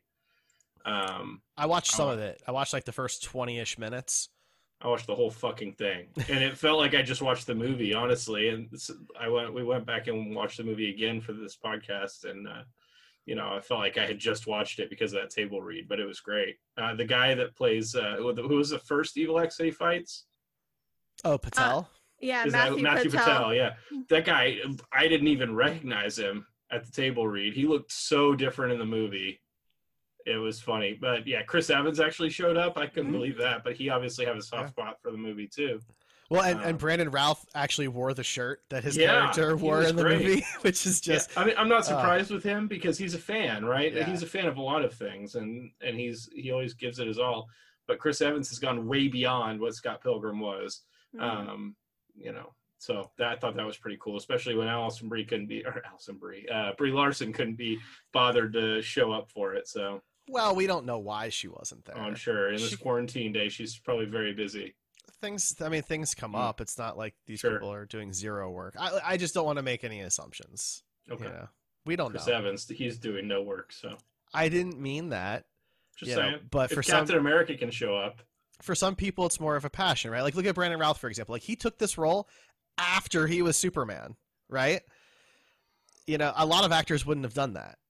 [SPEAKER 7] Um,
[SPEAKER 6] I watched some of it. I watched like the first twenty-ish minutes.
[SPEAKER 7] I watched the whole fucking thing, and it felt like I just watched the movie, honestly. And I went, we went back and watched the movie again for this podcast, and uh, you know, I felt like I had just watched it because of that table read, but it was great. Uh, the guy that plays, uh, who was the first Evil X that he fights?
[SPEAKER 6] Oh, Patel?
[SPEAKER 8] Uh, yeah,
[SPEAKER 7] Is
[SPEAKER 8] Matthew,
[SPEAKER 7] that Matthew
[SPEAKER 8] Patel.
[SPEAKER 7] Patel. Yeah. That guy, I didn't even recognize him at the table read. He looked so different in the movie. It was funny. But yeah, Chris Evans actually showed up. I couldn't
[SPEAKER 8] Mm-hmm.
[SPEAKER 7] believe that, but he obviously had a soft spot for the movie too.
[SPEAKER 6] Well, and,
[SPEAKER 7] Um,
[SPEAKER 6] and Brandon Ralph actually wore the shirt that his
[SPEAKER 7] Yeah,
[SPEAKER 6] character
[SPEAKER 7] he
[SPEAKER 6] wore
[SPEAKER 7] was
[SPEAKER 6] in the
[SPEAKER 7] great.
[SPEAKER 6] movie, which is just...
[SPEAKER 7] Yeah, I mean, I'm not
[SPEAKER 6] uh,
[SPEAKER 7] surprised with him because he's a fan, right?
[SPEAKER 6] Yeah.
[SPEAKER 7] He's a fan of a lot of things, and and he's he always gives it his all. But Chris Evans has gone way beyond what Scott Pilgrim was.
[SPEAKER 8] Mhm.
[SPEAKER 7] Um, you know, so that, I thought that was pretty cool, especially when Allison Brie couldn't be, or Allison Brie, uh, Brie Larson couldn't be bothered to show up for it. So
[SPEAKER 6] Well, we don't know why she wasn't there.
[SPEAKER 7] I'm sure in this
[SPEAKER 6] She-
[SPEAKER 7] quarantine day, she's probably very busy.
[SPEAKER 6] Things, I mean, things come
[SPEAKER 7] Mm.
[SPEAKER 6] up. It's not like these
[SPEAKER 7] Sure.
[SPEAKER 6] people are doing zero work. I, I just don't want to make any assumptions.
[SPEAKER 7] Okay.
[SPEAKER 6] You know? We don't
[SPEAKER 7] Chris
[SPEAKER 6] know.
[SPEAKER 7] Evans, he's doing no work, so
[SPEAKER 6] I didn't mean that.
[SPEAKER 7] just
[SPEAKER 6] You know,
[SPEAKER 7] saying.
[SPEAKER 6] but
[SPEAKER 7] if
[SPEAKER 6] for
[SPEAKER 7] Captain
[SPEAKER 6] some-
[SPEAKER 7] America can show up,
[SPEAKER 6] For some people, it's more of a passion, right? Like, look at Brandon Routh, for example. Like, he took this role after he was Superman, right? You know, a lot of actors wouldn't have done that.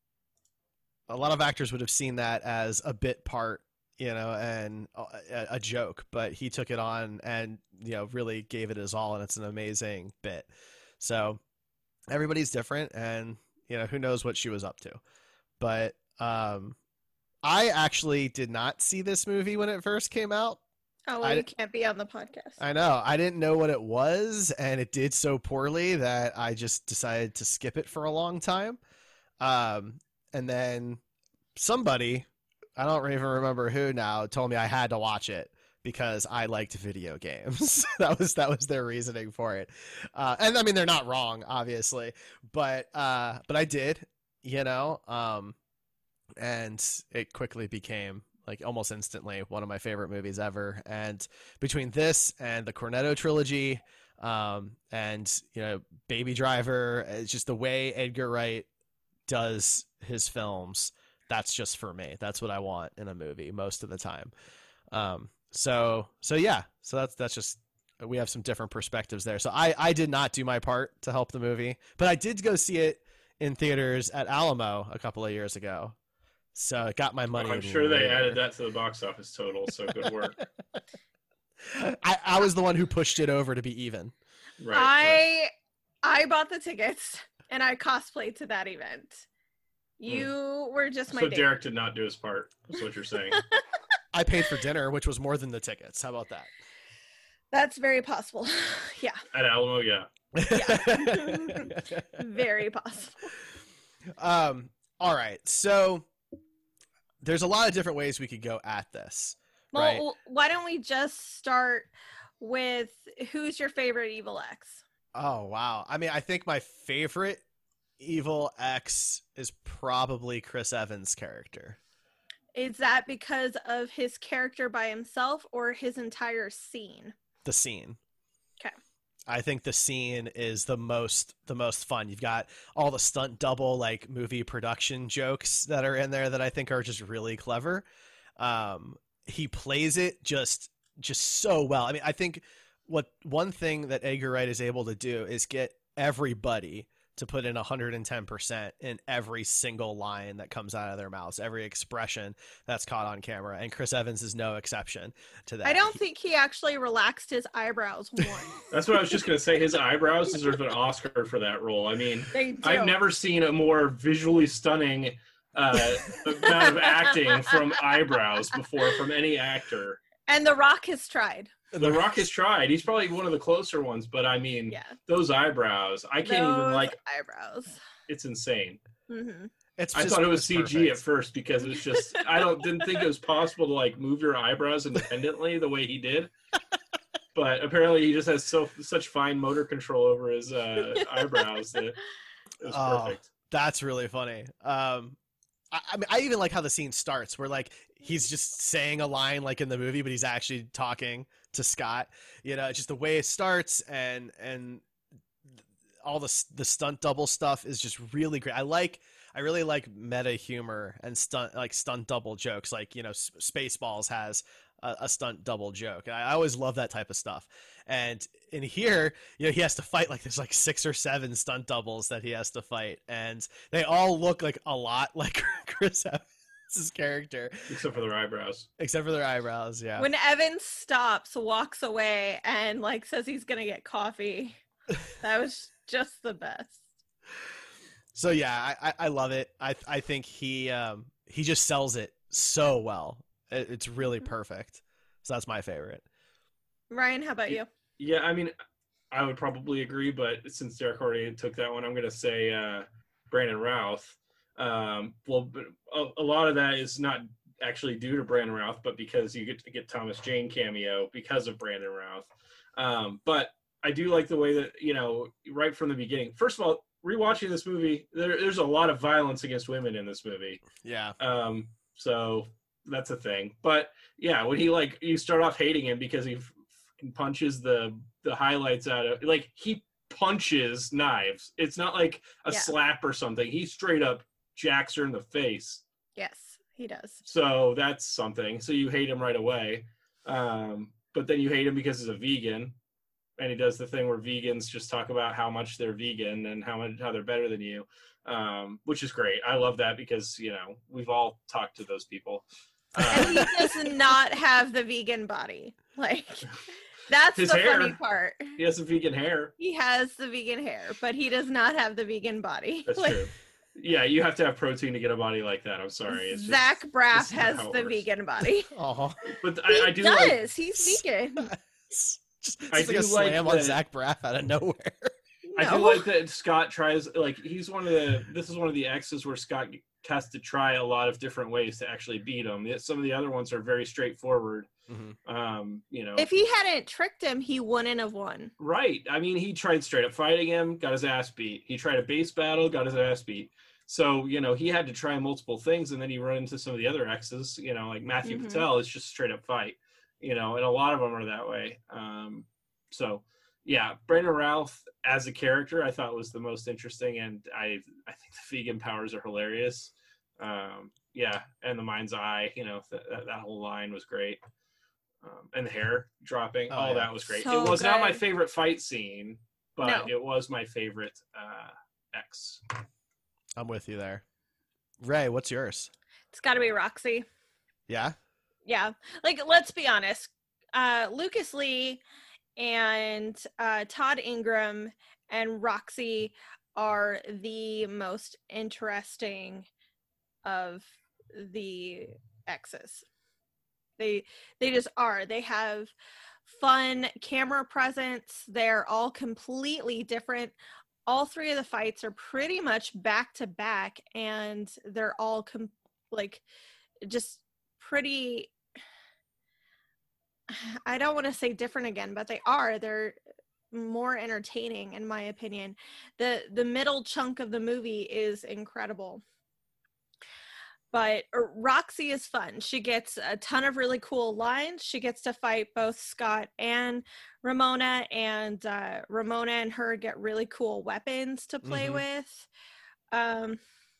[SPEAKER 6] A lot of actors would have seen that as a bit part, you know, and a, a joke, but he took it on and, you know, really gave it his all, and it's an amazing bit. So everybody's different, and, you know, who knows what she was up to. But um, I actually did not see this movie when it first came out.
[SPEAKER 8] Oh, well,
[SPEAKER 6] I-
[SPEAKER 8] you can't be on the podcast.
[SPEAKER 6] I know. I didn't know what it was, and it did so poorly that I just decided to skip it for a long time. Um, and then somebody, I don't even remember who now, told me I had to watch it because I liked video games. that was that was their reasoning for it. Uh, and I mean, they're not wrong, obviously, but uh, but I did, you know, um, and it quickly became like almost instantly. One of my favorite movies ever. And between this and the Cornetto trilogy, um, and you know, Baby Driver, it's just the way Edgar Wright does his films. That's just for me. That's what I want in a movie most of the time. Um, so so yeah, so that's that's just, we have some different perspectives there. So I I did not do my part to help the movie, but I did go see it in theaters at Alamo a couple of years ago. So it got my money.
[SPEAKER 7] I'm sure they
[SPEAKER 6] later.
[SPEAKER 7] added that to the box office total, so good work.
[SPEAKER 6] I, I was the one who pushed it over to be even.
[SPEAKER 7] Right.
[SPEAKER 8] I I bought the tickets and I cosplayed to that event. You mm. were just my
[SPEAKER 7] So
[SPEAKER 8] date.
[SPEAKER 7] Derek did not do his part. That's what you're saying.
[SPEAKER 6] I paid for dinner, which was more than the tickets. How about that?
[SPEAKER 8] That's very possible. Yeah.
[SPEAKER 7] At Alamo, yeah.
[SPEAKER 8] Yeah. Very possible.
[SPEAKER 6] Um. All right. So there's a lot of different ways we could go at this.
[SPEAKER 8] Well,
[SPEAKER 6] right?
[SPEAKER 8] why don't we just start with who's your favorite Evil X?
[SPEAKER 6] Oh, wow. I mean, I think my favorite Evil X is probably Chris Evans' character.
[SPEAKER 8] Is that because of his character by himself or his entire scene?
[SPEAKER 6] The scene.
[SPEAKER 8] Okay.
[SPEAKER 6] I think the scene is the most the most fun. You've got all the stunt double like movie production jokes that are in there that I think are just really clever. Um, he plays it just just so well. I mean, I think what one thing that Edgar Wright is able to do is get everybody to put in one hundred ten percent in every single line that comes out of their mouths, every expression that's caught on camera. And Chris Evans is no exception to that.
[SPEAKER 8] I don't think he actually relaxed his eyebrows once.
[SPEAKER 7] That's what I was just going to say. His eyebrows deserve an Oscar for that role. I mean,
[SPEAKER 8] They do.
[SPEAKER 7] I've never seen a more visually stunning uh, amount of acting from eyebrows before from any actor.
[SPEAKER 8] And The Rock has tried.
[SPEAKER 7] The Rock has tried. He's probably one of the closer ones, but I mean,
[SPEAKER 8] Yeah.
[SPEAKER 7] those eyebrows, I can't
[SPEAKER 8] Those
[SPEAKER 7] even like.
[SPEAKER 8] eyebrows.
[SPEAKER 7] It's insane.
[SPEAKER 8] Mm-hmm.
[SPEAKER 6] It's
[SPEAKER 7] I
[SPEAKER 6] just-
[SPEAKER 7] thought it was
[SPEAKER 6] it's
[SPEAKER 7] C G
[SPEAKER 6] perfect.
[SPEAKER 7] at first because it was just I don't didn't think it was possible to like move your eyebrows independently the way he did. But apparently he just has so such fine motor control over his uh, eyebrows that it was
[SPEAKER 6] Oh,
[SPEAKER 7] perfect.
[SPEAKER 6] That's really funny. Um, I, I mean, I even like how the scene starts, where like he's just saying a line like in the movie, but he's actually talking to Scott. You know, just the way it starts and and all the the stunt double stuff is just really great. I like. I really like meta humor and stunt like stunt double jokes. Like, you know, S- Spaceballs has a, a stunt double joke. I, I always love that type of stuff. And in here, you know, he has to fight like there's like six or seven stunt doubles that he has to fight, and they all look like a lot like Chris Evans' character,
[SPEAKER 7] Except for their eyebrows.
[SPEAKER 6] except for their eyebrows. Yeah.
[SPEAKER 8] When Evan stops, walks away, and like says he's gonna get coffee, that was just the best.
[SPEAKER 6] So yeah, I, I, I love it. I I think he um he just sells it so well. It, it's really perfect. So that's my favorite.
[SPEAKER 8] Ryan, how about you?
[SPEAKER 7] Yeah, I mean, I would probably agree, but since Derek already took that one, I'm going to say uh, Brandon Routh. Um, well, but a, a lot of that is not actually due to Brandon Routh, but because you get to get Thomas Jane cameo because of Brandon Routh. Um, but I do like the way that, you know, right from the beginning. First of all, rewatching this movie, there, there's a lot of violence against women in this movie.
[SPEAKER 6] Yeah.
[SPEAKER 7] Um, so that's a thing. But yeah, when he like, you start off hating him because he f- punches the the highlights out of, like, he punches knives. It's not like a
[SPEAKER 8] Yeah.
[SPEAKER 7] slap or something. He straight up jacks her in the face.
[SPEAKER 8] Yes, he does.
[SPEAKER 7] So that's something. So you hate him right away. Um, but then you hate him because he's a vegan. And he does the thing where vegans just talk about how much they're vegan and how much how they're better than you, um, which is great. I love that because, you know, we've all talked to those people.
[SPEAKER 8] And
[SPEAKER 7] Um,
[SPEAKER 8] he does not have the vegan body. Like, that's
[SPEAKER 7] His
[SPEAKER 8] the
[SPEAKER 7] hair.
[SPEAKER 8] funny part.
[SPEAKER 7] he has some vegan hair.
[SPEAKER 8] He has the vegan hair, but he does not have the vegan body.
[SPEAKER 7] That's
[SPEAKER 8] Like,
[SPEAKER 7] true. Yeah, you have to have protein to get a body like that. I'm sorry. It's just-
[SPEAKER 8] Zach Braff
[SPEAKER 7] this is not
[SPEAKER 8] has
[SPEAKER 7] how it
[SPEAKER 8] the
[SPEAKER 7] works.
[SPEAKER 8] vegan body.
[SPEAKER 6] Oh.
[SPEAKER 7] But
[SPEAKER 8] He
[SPEAKER 7] I, I do
[SPEAKER 8] does.
[SPEAKER 7] like.
[SPEAKER 8] He's vegan.
[SPEAKER 6] Just,
[SPEAKER 7] I
[SPEAKER 6] it's like a
[SPEAKER 7] do like
[SPEAKER 6] slam on
[SPEAKER 7] that-
[SPEAKER 6] Zach Braff out of nowhere.
[SPEAKER 7] I do
[SPEAKER 8] No.
[SPEAKER 7] like that Scott tries, like, he's one of the, this is one of the X's where Scott has to try a lot of different ways to actually beat him. Some of the other ones are very straightforward.
[SPEAKER 6] Mm-hmm.
[SPEAKER 7] Um, you know,
[SPEAKER 8] If he hadn't tricked him, he wouldn't have won.
[SPEAKER 7] right. I mean, he tried straight up fighting him, got his ass beat. He tried a base battle, got his ass beat. So, you know, he had to try multiple things, and then he run into some of the other exes, you know, like Matthew
[SPEAKER 8] Mhm.
[SPEAKER 7] Patel. It's just straight up fight, you know, and a lot of them are that way. Um, so, yeah, Brandon Routh as a character, I thought was the most interesting, and I I think the vegan powers are hilarious. Um, yeah, and the mind's eye, you know, th- that, that whole line was great. Um, and the hair dropping,
[SPEAKER 6] Oh,
[SPEAKER 7] all
[SPEAKER 6] yeah.
[SPEAKER 7] that was great.
[SPEAKER 8] So
[SPEAKER 7] it was not my
[SPEAKER 8] good.
[SPEAKER 7] favorite fight scene, but
[SPEAKER 8] No.
[SPEAKER 7] it was my favorite uh, X.
[SPEAKER 6] I'm with you there. Ray, what's yours?
[SPEAKER 8] It's got to be Roxy.
[SPEAKER 6] Yeah.
[SPEAKER 8] Yeah. Like, let's be honest. Uh, Lucas Lee and uh, Todd Ingram and Roxy are the most interesting of the exes. They they just are. They have fun camera presence. They're all completely different. All three of the fights are pretty much back to back, and they're all com- like just pretty. I don't want to say different again, but they are. They're more entertaining, in my opinion. the The middle chunk of the movie is incredible. But Roxy is fun. She gets a ton of really cool lines. She gets to fight both Scott and Ramona, and uh, Ramona and her get really cool weapons to play
[SPEAKER 6] Mhm.
[SPEAKER 8] with. Um,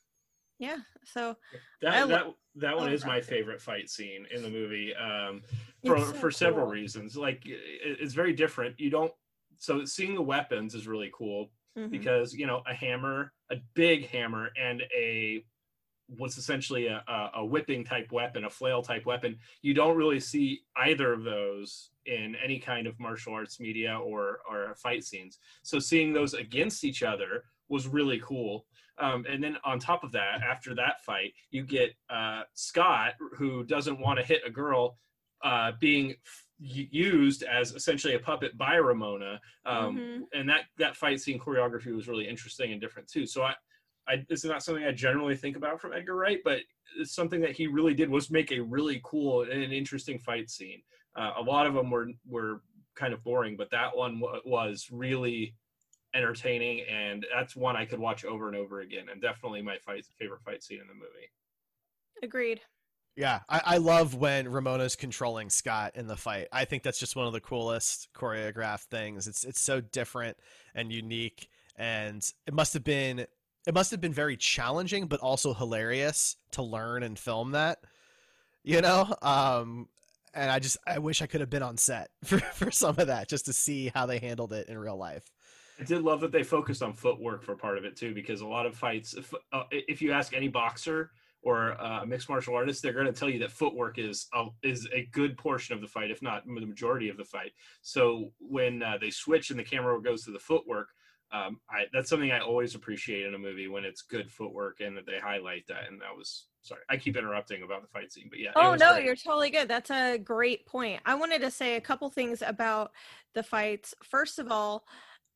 [SPEAKER 8] yeah, so
[SPEAKER 7] That
[SPEAKER 8] I lo-
[SPEAKER 7] that that one
[SPEAKER 8] love
[SPEAKER 7] is my
[SPEAKER 8] Roxy.
[SPEAKER 7] favorite fight scene in the movie, um, for
[SPEAKER 8] It's so
[SPEAKER 7] for several
[SPEAKER 8] cool.
[SPEAKER 7] reasons. Like it, it's very different. You don't so seeing the weapons is really cool
[SPEAKER 8] Mhm.
[SPEAKER 7] because you know a hammer, a big hammer, and a what's essentially a, a, a whipping type weapon, a flail type weapon. You don't really see either of those in any kind of martial arts media or or fight scenes. So seeing those against each other was really cool. Um, and then on top of that, after that fight, you get uh, Scott, who doesn't want to hit a girl, uh, being f- used as essentially a puppet by Ramona. Um,
[SPEAKER 8] Mhm.
[SPEAKER 7] And that, that fight scene choreography was really interesting and different too. So I, I, this is not something I generally think about from Edgar Wright, but it's something that he really did was make a really cool and an interesting fight scene. Uh, a lot of them were were kind of boring, but that one w- was really entertaining, and that's one I could watch over and over again. And definitely my fight favorite fight scene in the movie.
[SPEAKER 8] Agreed.
[SPEAKER 6] Yeah, I, I love when Ramona's controlling Scott in the fight. I think that's just one of the coolest choreographed things. It's it's so different and unique, and it must have been it must have been very challenging, but also hilarious to learn and film that. You know, um, and I just I wish I could have been on set for for some of that just to see how they handled it in real life.
[SPEAKER 7] I did love that they focused on footwork for part of it too, because a lot of fights, if, uh, if you ask any boxer or uh, a mixed martial artist, they're going to tell you that footwork is a, is a good portion of the fight, if not the majority of the fight. So when uh, they switch and the camera goes to the footwork, um, I, that's something I always appreciate in a movie when it's good footwork and that they highlight that. And that was, sorry, I keep interrupting about the fight scene, but yeah. it
[SPEAKER 8] Oh
[SPEAKER 7] was
[SPEAKER 8] no,
[SPEAKER 7] great.
[SPEAKER 8] you're totally good. That's a great point. I wanted to say a couple things about the fights. First of all,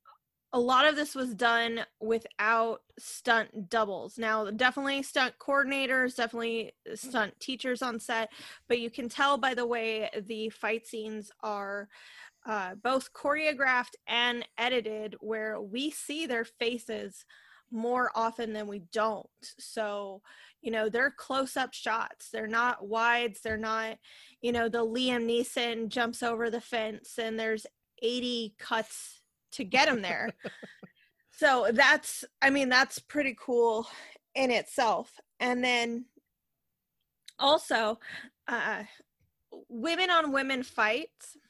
[SPEAKER 8] a lot of this was done without stunt doubles. Now, definitely stunt coordinators, definitely stunt teachers on set, but you can tell by the way the fight scenes are uh, both choreographed and edited, where we see their faces more often than we don't. So, you know, they're close-up shots. They're not wides. They're not, you know, the Liam Neeson jumps over the fence and there's eighty cuts to get him there. So that's, I mean, that's pretty cool in itself. And then also, uh, women on women fights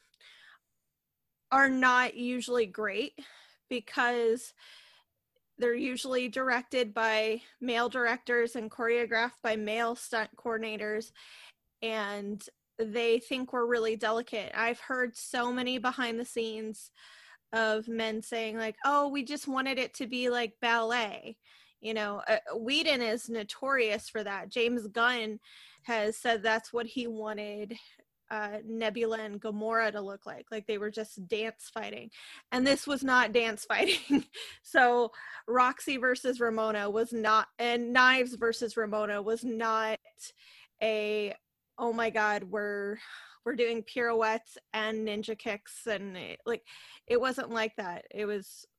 [SPEAKER 8] are not usually great because they're usually directed by male directors and choreographed by male stunt coordinators, and they think we're really delicate. I've heard so many behind the scenes of men saying like, oh, we just wanted it to be like ballet. You know, uh, Whedon is notorious for that. James Gunn has said that's what he wanted uh, Nebula and Gamora to look like. Like they were just dance fighting. And this was not dance fighting. So Roxy versus Ramona was not, and Knives versus Ramona was not a, oh my God, we're we're doing pirouettes and ninja kicks, and it, like it wasn't like that. It was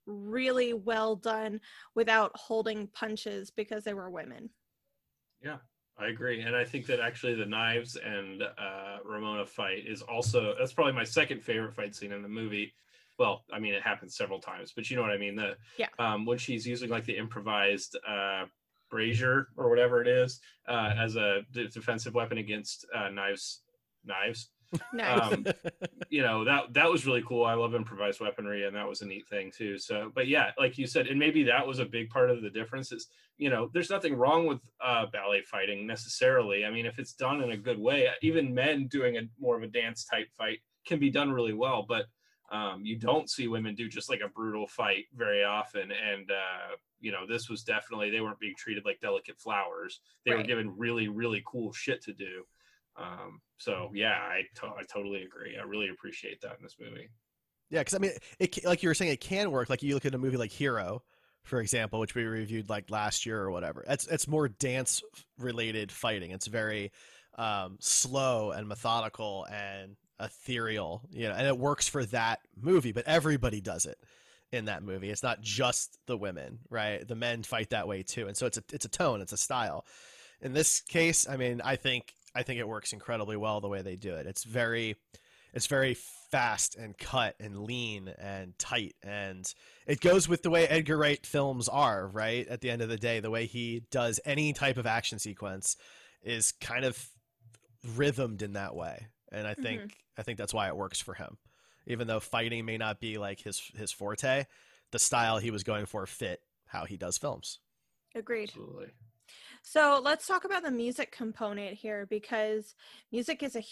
[SPEAKER 8] really well done without holding punches because they were women.
[SPEAKER 7] Yeah, I agree. And I think that actually the Knives and uh, Ramona fight is also, that's probably my second favorite fight scene in the movie. Well, I mean, it happens several times, but you know what I mean? The
[SPEAKER 8] yeah.
[SPEAKER 7] um, when she's using like the improvised uh, brazier or whatever it is uh, as a d- defensive weapon against uh, knives, knives.
[SPEAKER 8] Nice.
[SPEAKER 7] Um, you know, that that was really cool. I love improvised weaponry, and that was a neat thing too. So, but yeah, like you said, and maybe that was a big part of the difference is, you know, there's nothing wrong with uh, ballet fighting necessarily. I mean, if it's done in a good way, even men doing a more of a dance type fight can be done really well. But um, you don't see women do just like a brutal fight very often. And uh, you know, this was definitely, they weren't being treated like delicate flowers. They
[SPEAKER 8] right.
[SPEAKER 7] were given really, really cool shit to do. Um, so yeah, I, to- I totally agree. I really appreciate that in this movie.
[SPEAKER 6] Yeah, because I mean, it, like you were saying, it can work. Like you look at a movie like Hero, for example, which we reviewed like last year or whatever. It's it's more dance related fighting. It's very um, slow and methodical and ethereal, you know, and it works for that movie. But everybody does it in that movie. It's not just the women, right? The men fight that way too, and so it's a it's a tone, it's a style. In this case, I mean, I think. I think it works incredibly well the way they do it. It's very, it's very fast and cut and lean and tight, and it goes with the way Edgar Wright films are, right? At the end of the day, the way he does any type of action sequence is kind of rhythmed in that way, and I think mm-hmm. I think that's why it works for him. Even though fighting may not be like his his forte, the style he was going for fit how he does films.
[SPEAKER 8] Agreed.
[SPEAKER 7] Absolutely.
[SPEAKER 8] So let's talk about the music component here, because music is a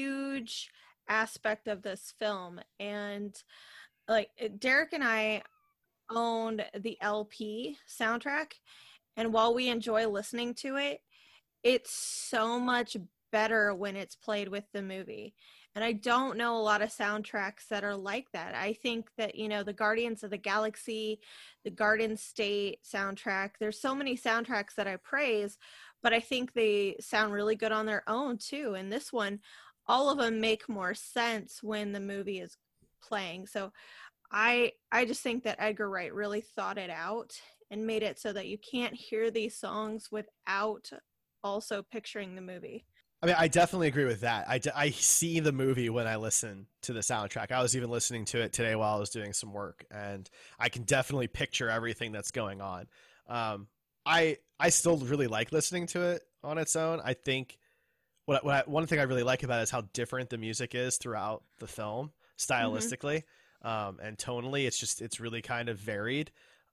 [SPEAKER 8] huge aspect of this film. And like Derek and I owned the L P soundtrack, and while we enjoy listening to it, it's so much better when it's played with the movie. And I don't know a lot of soundtracks that are like that. I think that, you know, the Guardians of the Galaxy, the Garden State soundtrack, there's so many soundtracks that I praise, but I think they sound really good on their own too. And this one, all of them make more sense when the movie is playing. So I I just think that Edgar Wright really thought it out and made it so that you can't hear these songs without also picturing the movie.
[SPEAKER 6] I mean, I definitely agree with that. I, d- I see the movie when I listen to the soundtrack. I was even listening to it today while I was doing some work, and I can definitely picture everything that's going on. Um, I I still really like listening to it on its own. I think what, what I, one thing I really like about it is how different the music is throughout the film, stylistically mm-hmm. um, and tonally. It's just it's really kind of varied,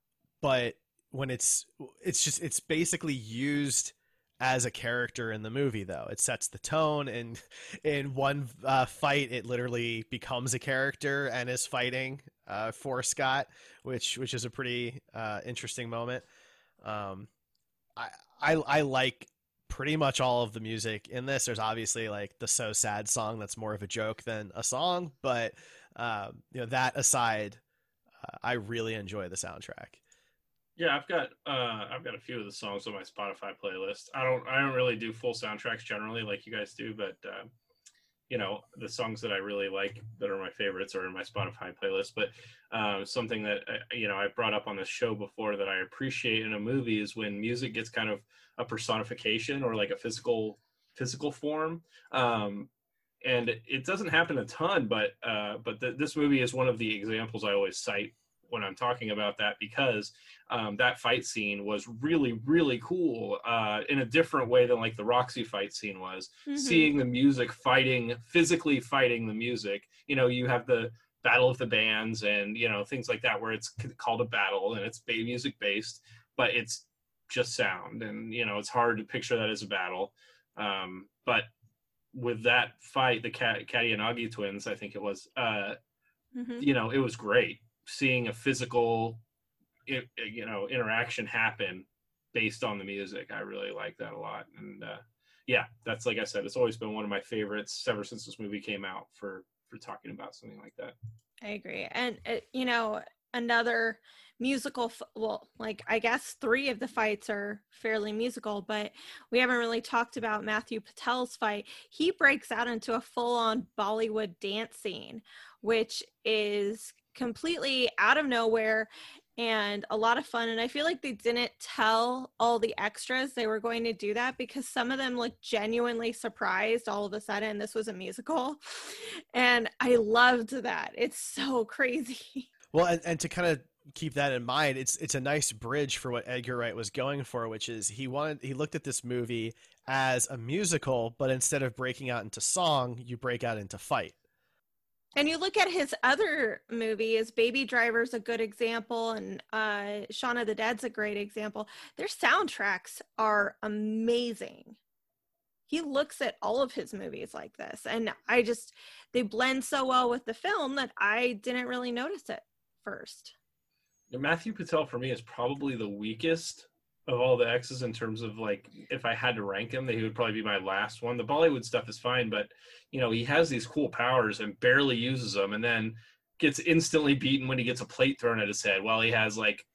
[SPEAKER 6] but when it's it's just it's basically used as a character in the movie, though. It sets the tone, and in one uh, fight it literally becomes a character and is fighting uh, for Scott, which which is a pretty uh, interesting moment. um, I, I I like pretty much all of the music in this. There's obviously like the So Sad song that's more of a joke than a song, but um, you know, that aside, uh, I really enjoy the soundtrack.
[SPEAKER 7] Yeah, I've got uh, I've got a few of the songs on my Spotify playlist. I don't I don't really do full soundtracks generally like you guys do, but uh, you know, the songs that I really like that are my favorites are in my Spotify playlist. But uh, something that uh, you know I brought up on this show before that I appreciate in a movie is when music gets kind of a personification or like a physical physical form. Um, and it doesn't happen a ton, but uh, but th- this movie is one of the examples I always cite when I'm talking about that, because um, that fight scene was really, really cool uh, in a different way than like the Roxy fight scene was. Mm-hmm. Seeing the music fighting, physically fighting the music, you know, you have the Battle of the Bands and, you know, things like that where it's called a battle and it's music based, but it's just sound. And, you know, it's hard to picture that as a battle. Um, but with that fight, the Katayanagi twins, I think it was, uh, mm-hmm. you know, it was great. Seeing a physical, you know, interaction happen based on the music. I really like that a lot. And uh, yeah, that's, like I said, it's always been one of my favorites ever since this movie came out for, for talking about something like that.
[SPEAKER 8] I agree. And, it, you know, another musical, well, like I guess three of the fights are fairly musical, but we haven't really talked about Matthew Patel's fight. He breaks out into a full-on Bollywood dance scene, which is completely out of nowhere and a lot of fun. And I feel like they didn't tell all the extras they were going to do that, because some of them looked genuinely surprised all of a sudden this was a musical. And I loved that. It's so crazy.
[SPEAKER 6] Well, and, and to kind of keep that in mind, it's it's a nice bridge for what Edgar Wright was going for, which is he wanted he looked at this movie as a musical, but instead of breaking out into song, you break out into fight.
[SPEAKER 8] And you look at his other movies, Baby Driver's a good example, and uh, Shaun of the Dead's a great example. Their soundtracks are amazing. He looks at all of his movies like this, and I just, they blend so well with the film that I didn't really notice it first.
[SPEAKER 7] Matthew Patel for me is probably the weakest of all the X's in terms of, like, if I had to rank him, that he would probably be my last one. The Bollywood stuff is fine, but you know, he has these cool powers and barely uses them, and then gets instantly beaten when he gets a plate thrown at his head while he has like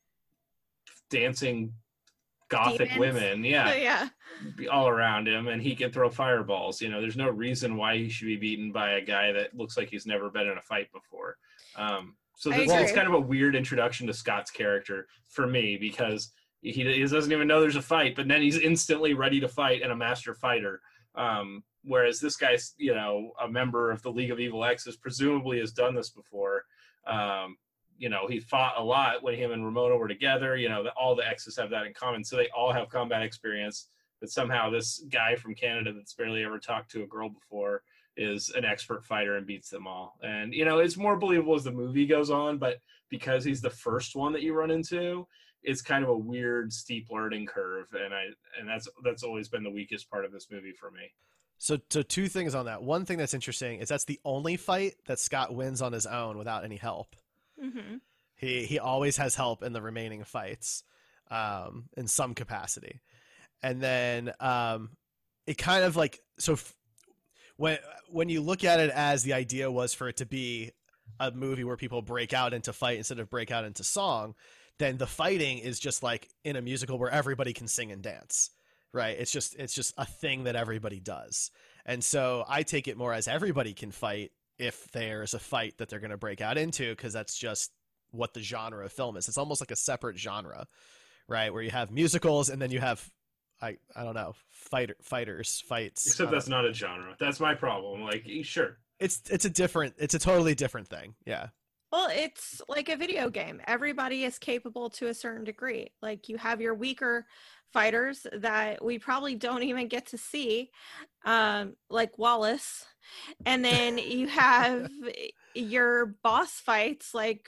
[SPEAKER 7] dancing gothic
[SPEAKER 8] Demons.
[SPEAKER 7] women, yeah,
[SPEAKER 8] Yeah.
[SPEAKER 7] all around him, and he can throw fireballs. You know, there's no reason why he should be beaten by a guy that looks like he's never been in a fight before. Um, so
[SPEAKER 8] I
[SPEAKER 7] this is
[SPEAKER 8] agree.
[SPEAKER 7] kind of a weird introduction to Scott's character for me, because he, he doesn't even know there's a fight, but then he's instantly ready to fight and a master fighter. Um, whereas this guy's, you know, a member of the League of Evil X's, presumably has done this before. Um, you know, he fought a lot when him and Ramona were together. You know, the, all the X's have that in common. So they all have combat experience, but somehow this guy from Canada that's barely ever talked to a girl before is an expert fighter and beats them all. And, you know, it's more believable as the movie goes on, but because he's the first one that you run into, it's kind of a weird steep learning curve. And I, and that's, that's always been the weakest part of this movie for me.
[SPEAKER 6] So, so two things on that. One thing that's interesting is that's the only fight that Scott wins on his own without any help.
[SPEAKER 8] Mm-hmm.
[SPEAKER 6] He he always has help in the remaining fights, um, in some capacity. And then um, it kind of like, so f- when when you look at it as the idea was for it to be a movie where people break out into fight instead of break out into song, then the fighting is just like in a musical where everybody can sing and dance. Right. It's just it's just a thing that everybody does. And so I take it more as everybody can fight if there's a fight that they're going to break out into, because that's just what the genre of film is. It's almost like a separate genre, right? Where you have musicals and then you have, I, I don't know, fighter fighters, fights.
[SPEAKER 7] Except that's not a genre. That's my problem. Like, sure.
[SPEAKER 6] It's it's a different, it's a totally different thing. Yeah.
[SPEAKER 8] Well, it's like a video game. Everybody is capable to a certain degree. Like, you have your weaker fighters that we probably don't even get to see, um, like Wallace. And then you have your boss fights like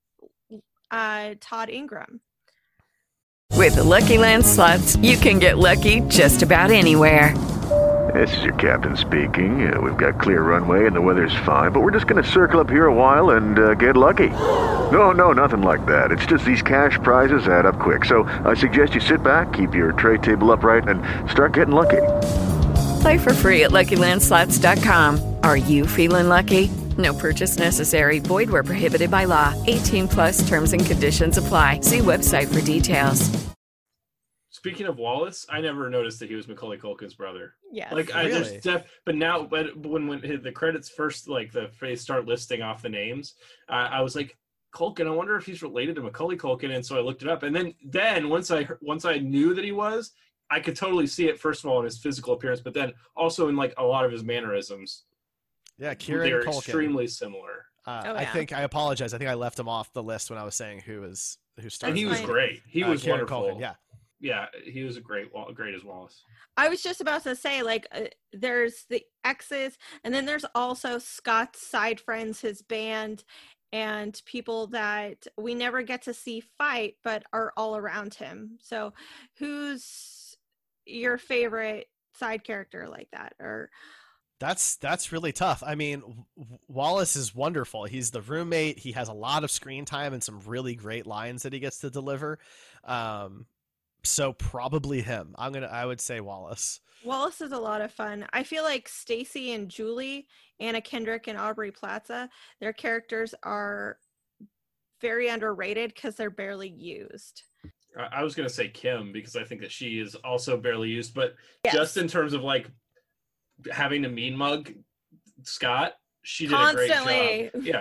[SPEAKER 8] uh, Todd Ingram.
[SPEAKER 1] With the Lucky Land Slots, you can get lucky just about anywhere.
[SPEAKER 2] This is your captain speaking. Uh, we've got clear runway and the weather's fine, but we're just going to circle up here a while and uh, get lucky. No, no, nothing like that. It's just these cash prizes add up quick. So I suggest you sit back, keep your tray table upright, and start getting lucky.
[SPEAKER 1] Play for free at Lucky Land Slots dot com. Are you feeling lucky? No purchase necessary. Void where prohibited by law. eighteen plus terms and conditions apply. See website for details.
[SPEAKER 7] Speaking of Wallace, I never noticed that he was Macaulay Culkin's brother.
[SPEAKER 8] Yes.
[SPEAKER 7] Like, I
[SPEAKER 6] Really?
[SPEAKER 7] just, def- but now, but when when the credits first, like the they start listing off the names, uh, I was like, Culkin. I wonder if he's related to Macaulay Culkin, and so I looked it up. And then, then once I once I knew that he was, I could totally see it. First of all, in his physical appearance, but then also in like a lot of his mannerisms.
[SPEAKER 6] Yeah. Kieran
[SPEAKER 7] They're
[SPEAKER 6] Culkin.
[SPEAKER 7] extremely similar,
[SPEAKER 6] Uh,
[SPEAKER 8] Oh,
[SPEAKER 6] I
[SPEAKER 8] yeah.
[SPEAKER 6] think I apologize. I think I left him off the list when I was saying who was who started.
[SPEAKER 7] and he was
[SPEAKER 8] fine.
[SPEAKER 7] great. He
[SPEAKER 6] Uh,
[SPEAKER 7] was
[SPEAKER 6] Kieran
[SPEAKER 7] wonderful.
[SPEAKER 6] Culkin, yeah.
[SPEAKER 7] yeah, he was a great, Wa- great as Wallace.
[SPEAKER 8] I was just about to say, like, uh, there's the X's, and then there's also Scott's side friends, his band, and people that we never get to see fight, but are all around him. So who's your favorite side character like that? Or
[SPEAKER 6] That's that's really tough. I mean, W- Wallace is wonderful. He's the roommate. He has a lot of screen time and some really great lines that he gets to deliver. Um, so probably him. I'm gonna. I would say Wallace.
[SPEAKER 8] Wallace is a lot of fun. I feel like Stacy and Julie, Anna Kendrick and Aubrey Plaza, their characters are very underrated because they're barely used.
[SPEAKER 7] I, I was gonna say Kim because I think that she is also barely used, but
[SPEAKER 8] Yes.
[SPEAKER 7] just in terms of like having to mean mug Scott, she did a
[SPEAKER 8] Constantly.
[SPEAKER 7] great job. Yeah,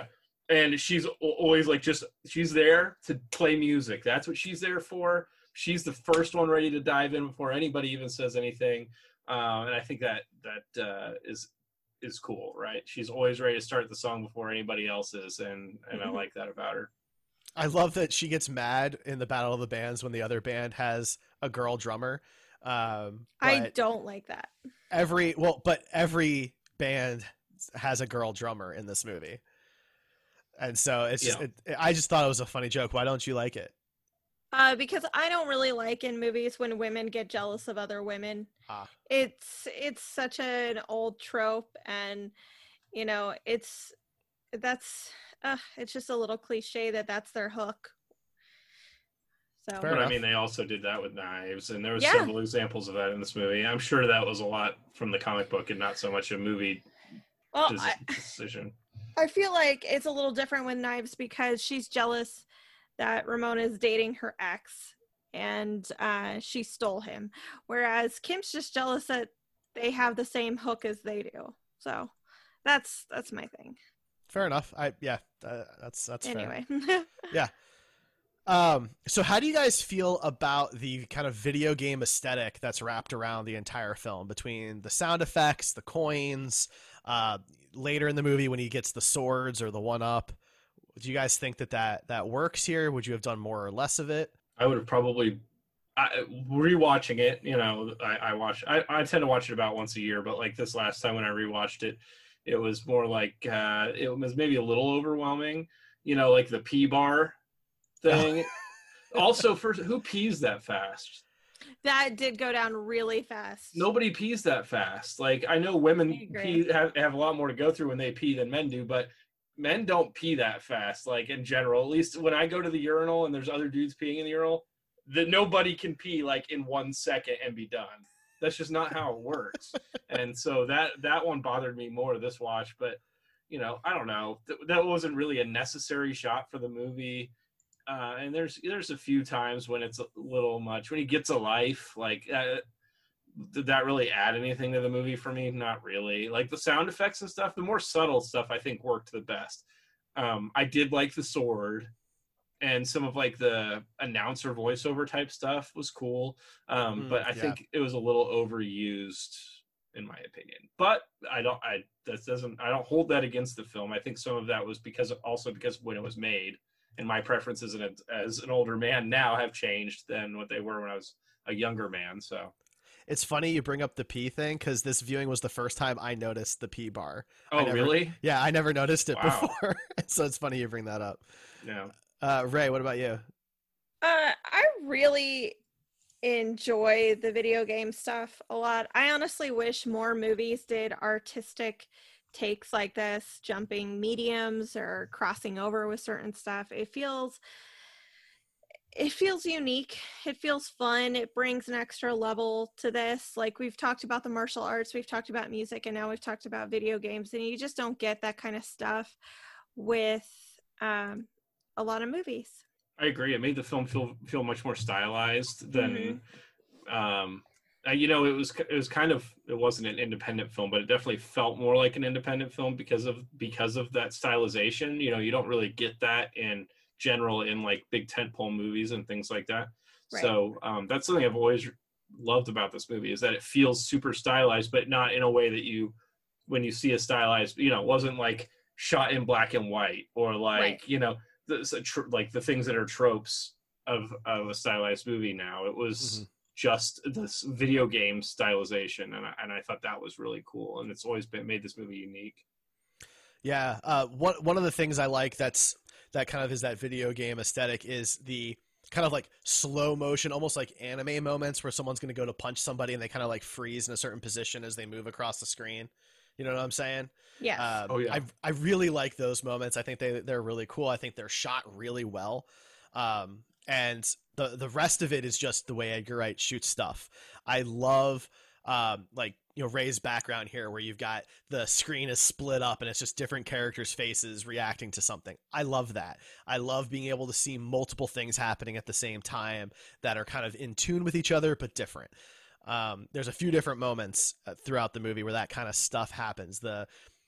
[SPEAKER 7] and she's always like just she's there to play music. That's what she's there for. She's the first one ready to dive in before anybody even says anything, uh, and I think that that uh, is is cool, right? She's always ready to start the song before anybody else is, and and I like that about her.
[SPEAKER 6] I love that she gets mad in the Battle of the Bands when the other band has a girl drummer. Um,
[SPEAKER 8] I don't like that.
[SPEAKER 6] Every well, but every band has a girl drummer in this movie, and so it's just,
[SPEAKER 7] Yeah.
[SPEAKER 6] it, I just thought it was a funny joke. Why don't you like it?
[SPEAKER 8] Uh, because I don't really like in movies when women get jealous of other women.
[SPEAKER 6] Ah.
[SPEAKER 8] It's it's such an old trope, and you know, it's that's uh, it's just a little cliche that that's their hook. So,
[SPEAKER 6] Fair
[SPEAKER 7] But
[SPEAKER 6] enough.
[SPEAKER 7] I mean, they also did that with Knives, and there was
[SPEAKER 8] Yeah.
[SPEAKER 7] several examples of that in this movie. I'm sure that was a lot from the comic book and not so much a movie
[SPEAKER 8] well,
[SPEAKER 7] des-
[SPEAKER 8] I,
[SPEAKER 7] decision.
[SPEAKER 8] I feel like it's a little different with Knives because she's jealous that Ramona is dating her ex, and uh, she stole him, whereas Kim's just jealous that they have the same hook as they do. So that's that's my thing.
[SPEAKER 6] Fair enough. I yeah, uh, that's that's fair.
[SPEAKER 8] Anyway.
[SPEAKER 6] Yeah. Um, so how do you guys feel about the kind of video game aesthetic that's wrapped around the entire film, between the sound effects, the coins, uh, later in the movie when he gets the swords or the one up? Do you guys think that that, that works here? Would you have done more or less of it?
[SPEAKER 7] I would have probably I, rewatching it. You know, I, I watch. I, I tend to watch it about once a year, but like this last time when I rewatched it, it was more like uh, it was maybe a little overwhelming. You know, like the P bar thing. Also, first, who pees that fast?
[SPEAKER 8] That did go down really fast.
[SPEAKER 7] Nobody pees that fast. Like, I know women
[SPEAKER 8] I agree.
[SPEAKER 7] pee have, have a lot more to go through when they pee than men do, but men don't pee that fast. Like, in general, at least when I go to the urinal and there's other dudes peeing in the urinal, that nobody can pee like in one second and be done. That's just not how it works. And so that that one bothered me more this watch. But you know, I don't know. Th- that wasn't really a necessary shot for the movie. Uh, and there's there's a few times when it's a little much. When he gets a life, like uh, did that really add anything to the movie for me? Not really. Like the sound effects and stuff, the more subtle stuff I think worked the best. Um, I did like the sword, and some of like the announcer voiceover type stuff was cool. Um,
[SPEAKER 6] Mm,
[SPEAKER 7] but I
[SPEAKER 6] yeah.
[SPEAKER 7] think it was a little overused, in my opinion. But I don't. I that doesn't. I don't hold that against the film. I think some of that was because of, also because when it was made. And my preferences an, as an older man now have changed than what they were when I was a younger man. So
[SPEAKER 6] It's funny you bring up the pee thing, because this viewing was the first time I noticed the pee bar.
[SPEAKER 7] oh,
[SPEAKER 6] I never-
[SPEAKER 7] really?
[SPEAKER 6] Yeah, I never noticed it
[SPEAKER 7] Wow.
[SPEAKER 6] before. So it's funny you bring that up.
[SPEAKER 7] Yeah.
[SPEAKER 6] Uh, Ray, what about you?
[SPEAKER 8] Uh, I really enjoy the video game stuff a lot. I honestly wish more movies did artistic takes like this, jumping mediums or crossing over with certain stuff. It feels it feels unique. It feels fun. It brings an extra level to this. Like, we've talked about the martial arts, we've talked about music, and now we've talked about video games, and you just don't get that kind of stuff with um, a lot of movies.
[SPEAKER 7] I agree. It made the film feel feel much more stylized than, um, uh, you know, it was it was kind of it wasn't an independent film, but it definitely felt more like an independent film because of because of that stylization. You know, you don't really get that in general in like big tentpole movies and things like that.
[SPEAKER 8] Right.
[SPEAKER 7] So um, that's something I've always loved about this movie, is that it feels super stylized, but not in a way that you, when you see a stylized, you know, it wasn't like shot in black and white or like
[SPEAKER 8] Right.
[SPEAKER 7] you know. The, tr- like the things that are tropes of, of a stylized movie now. It was
[SPEAKER 6] Mhm.
[SPEAKER 7] just this video game stylization, and I, and I thought that was really cool, and it's always been made this movie unique.
[SPEAKER 6] Yeah, uh, one one of the things I like that's that kind of is that video game aesthetic is the kind of like slow motion, almost like anime moments where someone's going to go to punch somebody and they kind of like freeze in a certain position as they move across the screen. You know what I'm saying?
[SPEAKER 8] Yes.
[SPEAKER 6] Um,
[SPEAKER 7] Oh, yeah.
[SPEAKER 6] I I really like those moments. I think they they're really cool. I think they're shot really well. Um, and the the rest of it is just the way Edgar Wright shoots stuff. I love um, like you know Ray's background here, where you've got the screen is split up and it's just different characters' faces reacting to something. I love that. I love being able to see multiple things happening at the same time that are kind of in tune with each other but different. Um, there's a few different moments uh, throughout the movie where that kind of stuff happens. The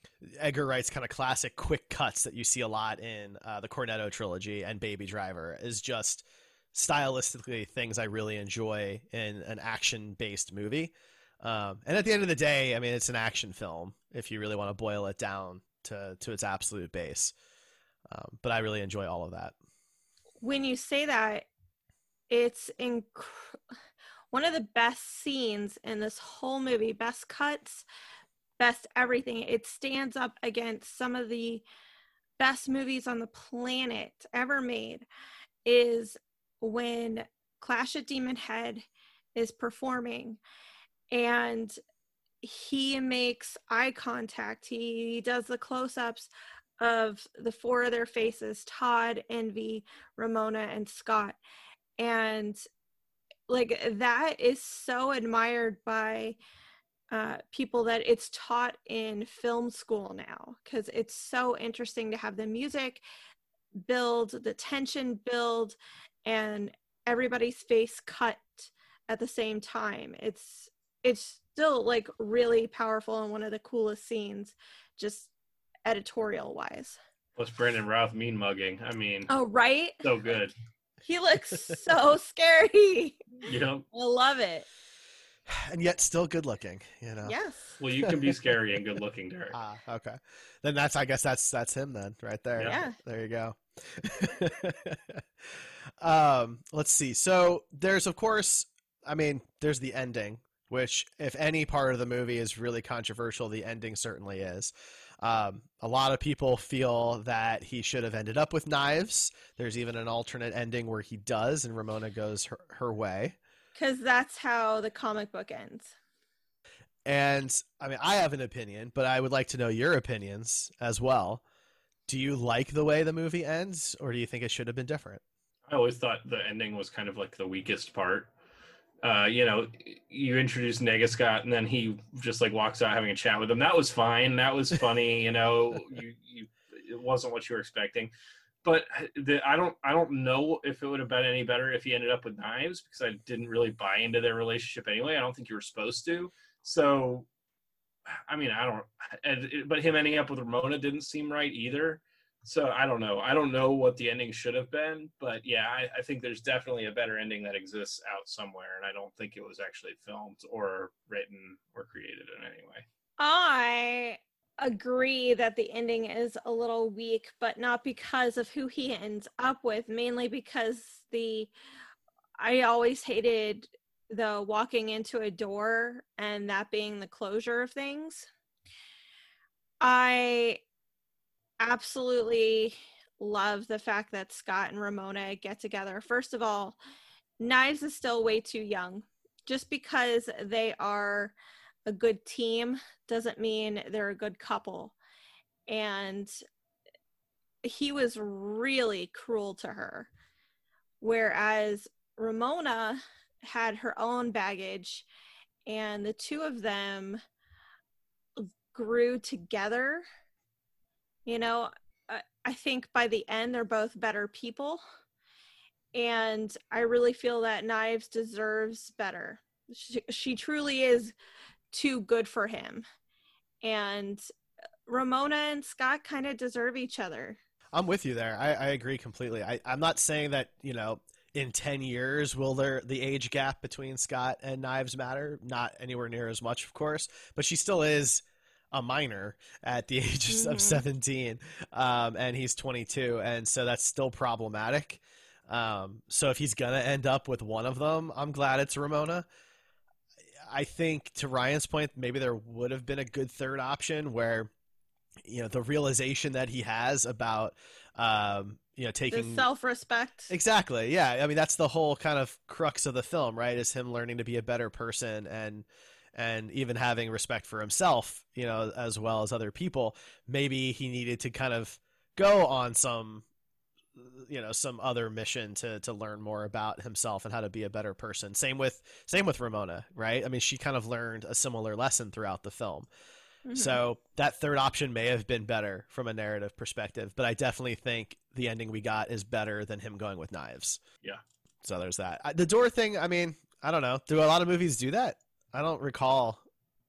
[SPEAKER 6] Edgar Wright's kind of classic quick cuts that you see a lot in uh, the Cornetto trilogy and Baby Driver is just stylistically things I really enjoy in an action-based movie. Um, and at the end of the day, I mean, it's an action film if you really want to boil it down to, to its absolute base. Um, but I really enjoy all of that.
[SPEAKER 8] When you say that, it's inc- one of the best scenes in this whole movie, best cuts, best everything. It stands up against some of the best movies on the planet ever made, is when Clash at Demon Head is performing and he makes eye contact. He does the close-ups of the four of their faces, Todd, Envy, Ramona, and Scott. And like that is so admired by uh, people that it's taught in film school now, because it's so interesting to have the music build, the tension build, and everybody's face cut at the same time. It's it's still like really powerful and one of the coolest scenes, just editorial wise.
[SPEAKER 7] What's Brandon Routh mean mugging? I mean,
[SPEAKER 8] oh right,
[SPEAKER 7] so good.
[SPEAKER 8] He looks so scary.
[SPEAKER 7] You know,
[SPEAKER 8] I love it.
[SPEAKER 6] And yet still good looking, you know.
[SPEAKER 8] Yes.
[SPEAKER 7] Well, you can be scary and good looking, Derek.
[SPEAKER 6] Ah, okay. Then that's I guess that's that's him then, right there.
[SPEAKER 8] Yeah.
[SPEAKER 6] There you go. um, let's see. So there's of course, I mean, there's the ending, which if any part of the movie is really controversial, the ending certainly is. Um, a lot of people feel that he should have ended up with knives. There's even an alternate ending where he does and Ramona goes her, her way.
[SPEAKER 8] Because that's how the comic book ends.
[SPEAKER 6] And I mean, I have an opinion, but I would like to know your opinions as well. Do you like the way the movie ends, or do you think it should have been different?
[SPEAKER 7] I always thought the ending was kind of like the weakest part. Uh, you know, you introduce Negascott and then he just like walks out having a chat with him. That was fine. That was funny. You know, you, you, it wasn't what you were expecting, but the, I don't, I don't know if it would have been any better if he ended up with knives, because I didn't really buy into their relationship anyway. I don't think you were supposed to. So, I mean, I don't, and, but him ending up with Ramona didn't seem right either. So I don't know. I don't know what the ending should have been, but yeah, I, I think there's definitely a better ending that exists out somewhere, and I don't think it was actually filmed or written or created in any way.
[SPEAKER 8] I agree that the ending is a little weak, but not because of who he ends up with, mainly because the I always hated the walking into a door and that being the closure of things. I absolutely love the fact that Scott and Ramona get together. First of all, Knives is still way too young. Just because they are a good team doesn't mean they're a good couple. And he was really cruel to her. Whereas Ramona had her own baggage, and the two of them grew together. You know, I think by the end, they're both better people. And I really feel that Knives deserves better. She, she truly is too good for him. And Ramona and Scott kind of deserve each other.
[SPEAKER 6] I'm with you there. I, I agree completely. I, I'm not saying that, you know, in ten years, will there the age gap between Scott and Knives matter? Not anywhere near as much, of course. But she still is a minor at the age mm-hmm. of seventeen, um, and he's twenty-two, and so that's still problematic. Um, so if he's gonna end up with one of them, I'm glad it's Ramona. I think, to Ryan's point, maybe there would have been a good third option where, you know, the realization that he has about, um, you know, taking
[SPEAKER 8] the self-respect.
[SPEAKER 6] Exactly. Yeah. I mean, that's the whole kind of crux of the film, right? Is him learning to be a better person and, and even having respect for himself, you know, as well as other people. Maybe he needed to kind of go on some, you know, some other mission to, to learn more about himself and how to be a better person. Same with, same with Ramona, right? I mean, she kind of learned a similar lesson throughout the film. Mm-hmm. So that third option may have been better from a narrative perspective, but I definitely think the ending we got is better than him going with Knives.
[SPEAKER 7] Yeah.
[SPEAKER 6] So there's that. The door thing, I mean, I don't know. Do a lot of movies do that? I don't recall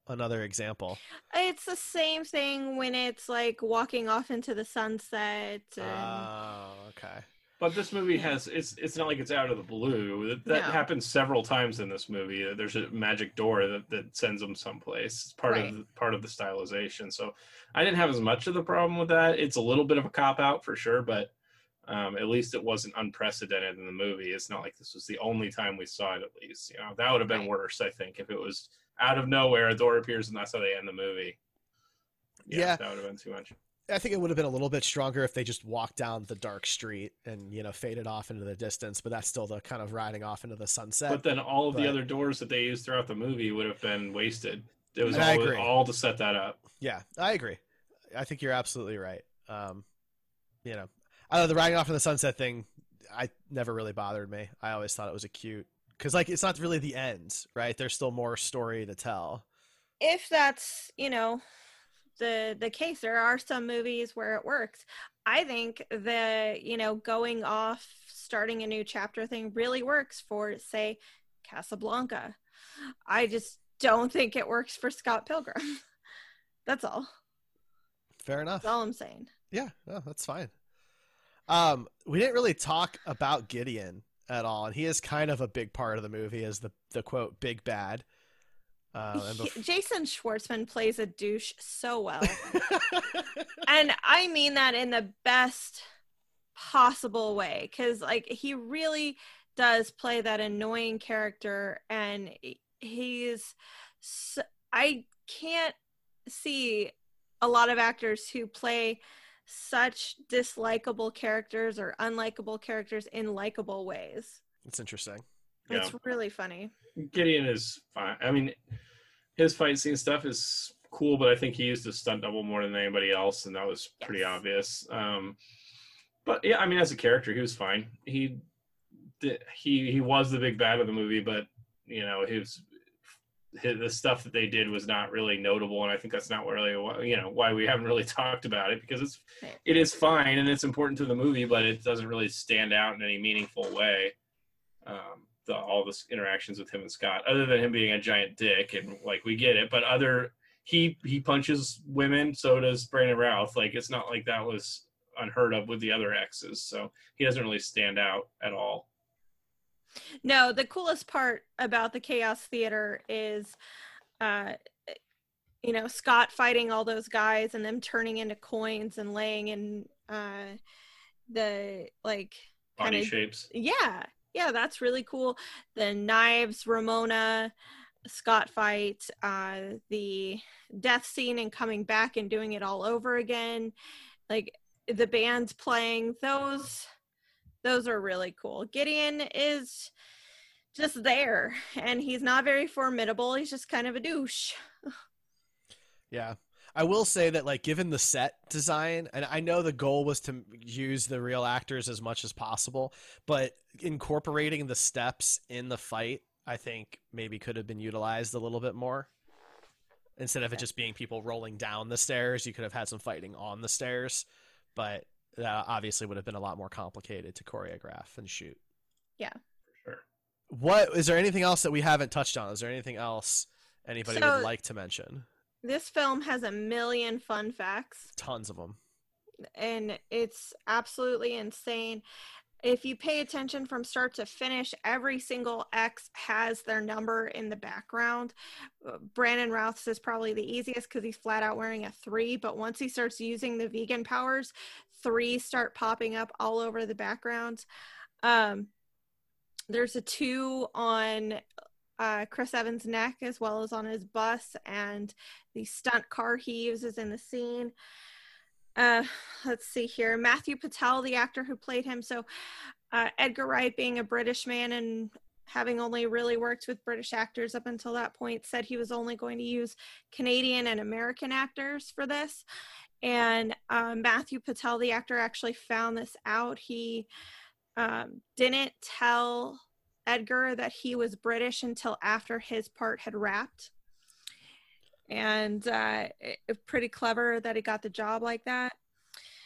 [SPEAKER 6] another example.
[SPEAKER 8] It's the same thing when it's like walking off into the sunset.
[SPEAKER 6] Oh,
[SPEAKER 8] And...
[SPEAKER 6] uh, okay.
[SPEAKER 7] But this movie has it's it's not like it's out of the blue. That, that
[SPEAKER 8] No.
[SPEAKER 7] happens several times in this movie. There's a magic door that, that sends them someplace. It's part
[SPEAKER 8] Right.
[SPEAKER 7] of the, part of the stylization. So I didn't have as much of the problem with that. It's a little bit of a cop out for sure, but um, at least it wasn't unprecedented in the movie. It's not like this was the only time we saw it. At least, you know, that would have been
[SPEAKER 8] Right.
[SPEAKER 7] worse. I think if it was out of nowhere, a door appears and that's how they end the movie. Yeah,
[SPEAKER 6] Yeah.
[SPEAKER 7] that would have been too much.
[SPEAKER 6] I think it would have been a little bit stronger if they just walked down the dark street and, you know, faded off into the distance, but that's still the kind of riding off into the sunset.
[SPEAKER 7] But then all of
[SPEAKER 6] But-
[SPEAKER 7] the other doors that they used throughout the movie would have been wasted. It was
[SPEAKER 6] I
[SPEAKER 7] all,
[SPEAKER 6] agree.
[SPEAKER 7] all to set that up.
[SPEAKER 6] Yeah, I agree. I think you're absolutely right. Um, you know, I know the riding off in the sunset thing, I never really bothered me. I always thought it was a cute, because like it's not really the end, right? There's still more story to tell.
[SPEAKER 8] If that's, you know, the the case, there are some movies where it works. I think the, you know, going off, starting a new chapter thing really works for, say, Casablanca. I just don't think it works for Scott Pilgrim. That's all.
[SPEAKER 6] Fair enough.
[SPEAKER 8] That's all I'm saying.
[SPEAKER 6] Yeah, no, that's fine. Um, we didn't really talk about Gideon at all, and he is kind of a big part of the movie as the the quote big bad. Uh, and
[SPEAKER 8] He-
[SPEAKER 6] bef-
[SPEAKER 8] Jason Schwartzman plays a douche so well. And I mean that in the best possible way, because like he really does play that annoying character, and he's s I can't see a lot of actors who play such dislikable characters or unlikable characters in likable ways.
[SPEAKER 6] it's interesting.
[SPEAKER 7] Yeah.
[SPEAKER 8] It's really funny.
[SPEAKER 7] Gideon is fine. I mean, his fight scene stuff is cool, but I think he used his stunt double more than anybody else, and that was pretty
[SPEAKER 8] Yes.
[SPEAKER 7] obvious. Um, but yeah, I mean, as a character, he was fine. He did, he he was the big bad of the movie, but you know, his, his the stuff that they did was not really notable, and I think that's not really why, you know why we haven't really talked about it, because it's
[SPEAKER 8] Right.
[SPEAKER 7] it is fine and it's important to the movie, but it doesn't really stand out in any meaningful way. Um, the, all the interactions with him and Scott, other than him being a giant dick, and like we get it, but other he he punches women, so does Brandon Routh. Like it's not like that was unheard of with the other exes, so he doesn't really stand out at all.
[SPEAKER 8] No, the coolest part about the Chaos Theater is, uh, you know, Scott fighting all those guys and them turning into coins and laying in uh, the, like,
[SPEAKER 7] Body
[SPEAKER 8] kinda-
[SPEAKER 7] shapes.
[SPEAKER 8] Yeah, yeah, that's really cool. The Knives, Ramona, Scott fight, uh, the death scene and coming back and doing it all over again. Like, the band's playing, those... Those are really cool. Gideon is just there, and he's not very formidable. He's just kind of a douche.
[SPEAKER 6] Yeah. I will say that, like, given the set design, and I know the goal was to use the real actors as much as possible, but incorporating the steps in the fight, I think maybe could have been utilized a little bit more. Instead of it just being people rolling down the stairs, you could have had some fighting on the stairs, but that obviously would have been a lot more complicated to choreograph and shoot.
[SPEAKER 8] Yeah.
[SPEAKER 7] For sure.
[SPEAKER 6] What is there anything else that we haven't touched on? Is there anything else anybody
[SPEAKER 8] So-
[SPEAKER 6] would like to mention?
[SPEAKER 8] This film has a million fun facts,
[SPEAKER 6] Tons of them.
[SPEAKER 8] and it's absolutely insane. If you pay attention from start to finish, every single X has their number in the background. Uh, Brandon Routh's is probably the easiest because he's flat out wearing a three, but once he starts using the vegan powers, threes start popping up all over the background. Um, there's a two on uh, Chris Evans' neck as well as on his bus, and the stunt car he uses in the scene. Uh, let's see here. Matthew Patel, the actor who played him. So uh, Edgar Wright, being a British man and having only really worked with British actors up until that point, said he was only going to use Canadian and American actors for this. And uh, Matthew Patel, the actor, actually found this out. He um, didn't tell Edgar that he was British until after his part had wrapped. And uh, it, pretty clever that he got the job like that.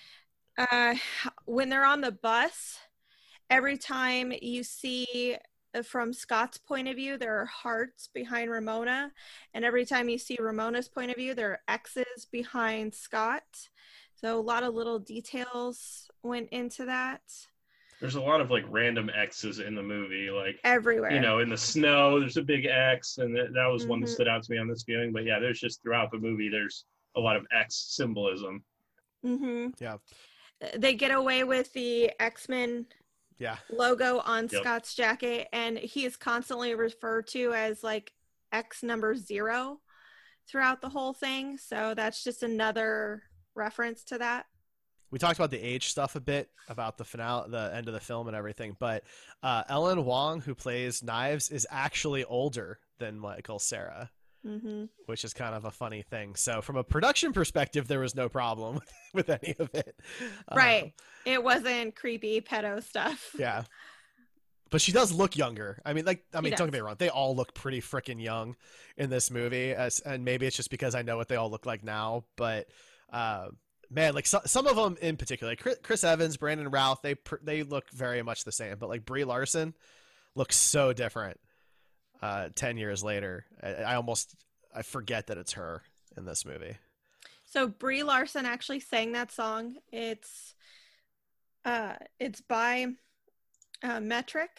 [SPEAKER 8] Uh, when they're on the bus, every time you see from Scott's point of view, there are hearts behind Ramona, and every time you see Ramona's point of view, there are X's behind Scott. So a lot of little details went into that.
[SPEAKER 7] There's a lot of like random X's in the movie, like
[SPEAKER 8] everywhere.
[SPEAKER 7] You know, in the snow, there's a big X, and that, that was
[SPEAKER 8] mm-hmm.
[SPEAKER 7] one that stood out to me on this viewing. But yeah, there's just throughout the movie, there's a lot of X symbolism.
[SPEAKER 8] Mm-hmm.
[SPEAKER 6] Yeah.
[SPEAKER 8] They get away with the X-Men
[SPEAKER 6] yeah.
[SPEAKER 8] logo on
[SPEAKER 7] yep.
[SPEAKER 8] Scott's jacket, and he is constantly referred to as like X number zero throughout the whole thing. So that's just another reference to that.
[SPEAKER 6] We talked about the age stuff a bit, about the finale, the end of the film and everything, but uh, Ellen Wong, who plays Knives, is actually older than Michael Cera,
[SPEAKER 8] mm-hmm.
[SPEAKER 6] which is kind of a funny thing. So from a production perspective, there was no problem with any of it.
[SPEAKER 8] Right.
[SPEAKER 6] Um,
[SPEAKER 8] it wasn't creepy pedo stuff.
[SPEAKER 6] Yeah. But she does look younger. I mean, like, I mean,
[SPEAKER 8] She
[SPEAKER 6] don't
[SPEAKER 8] does.
[SPEAKER 6] get me wrong. They all look pretty freaking young in this movie, as, and maybe it's just because I know what they all look like now, but uh, man, like so, some of them in particular, like Chris, Chris Evans, Brandon Routh, they pr- they look very much the same. But like Brie Larson looks so different uh, ten years later. I, I almost I forget that it's her in this movie.
[SPEAKER 8] So Brie Larson actually sang that song. It's uh, it's by uh, Metric,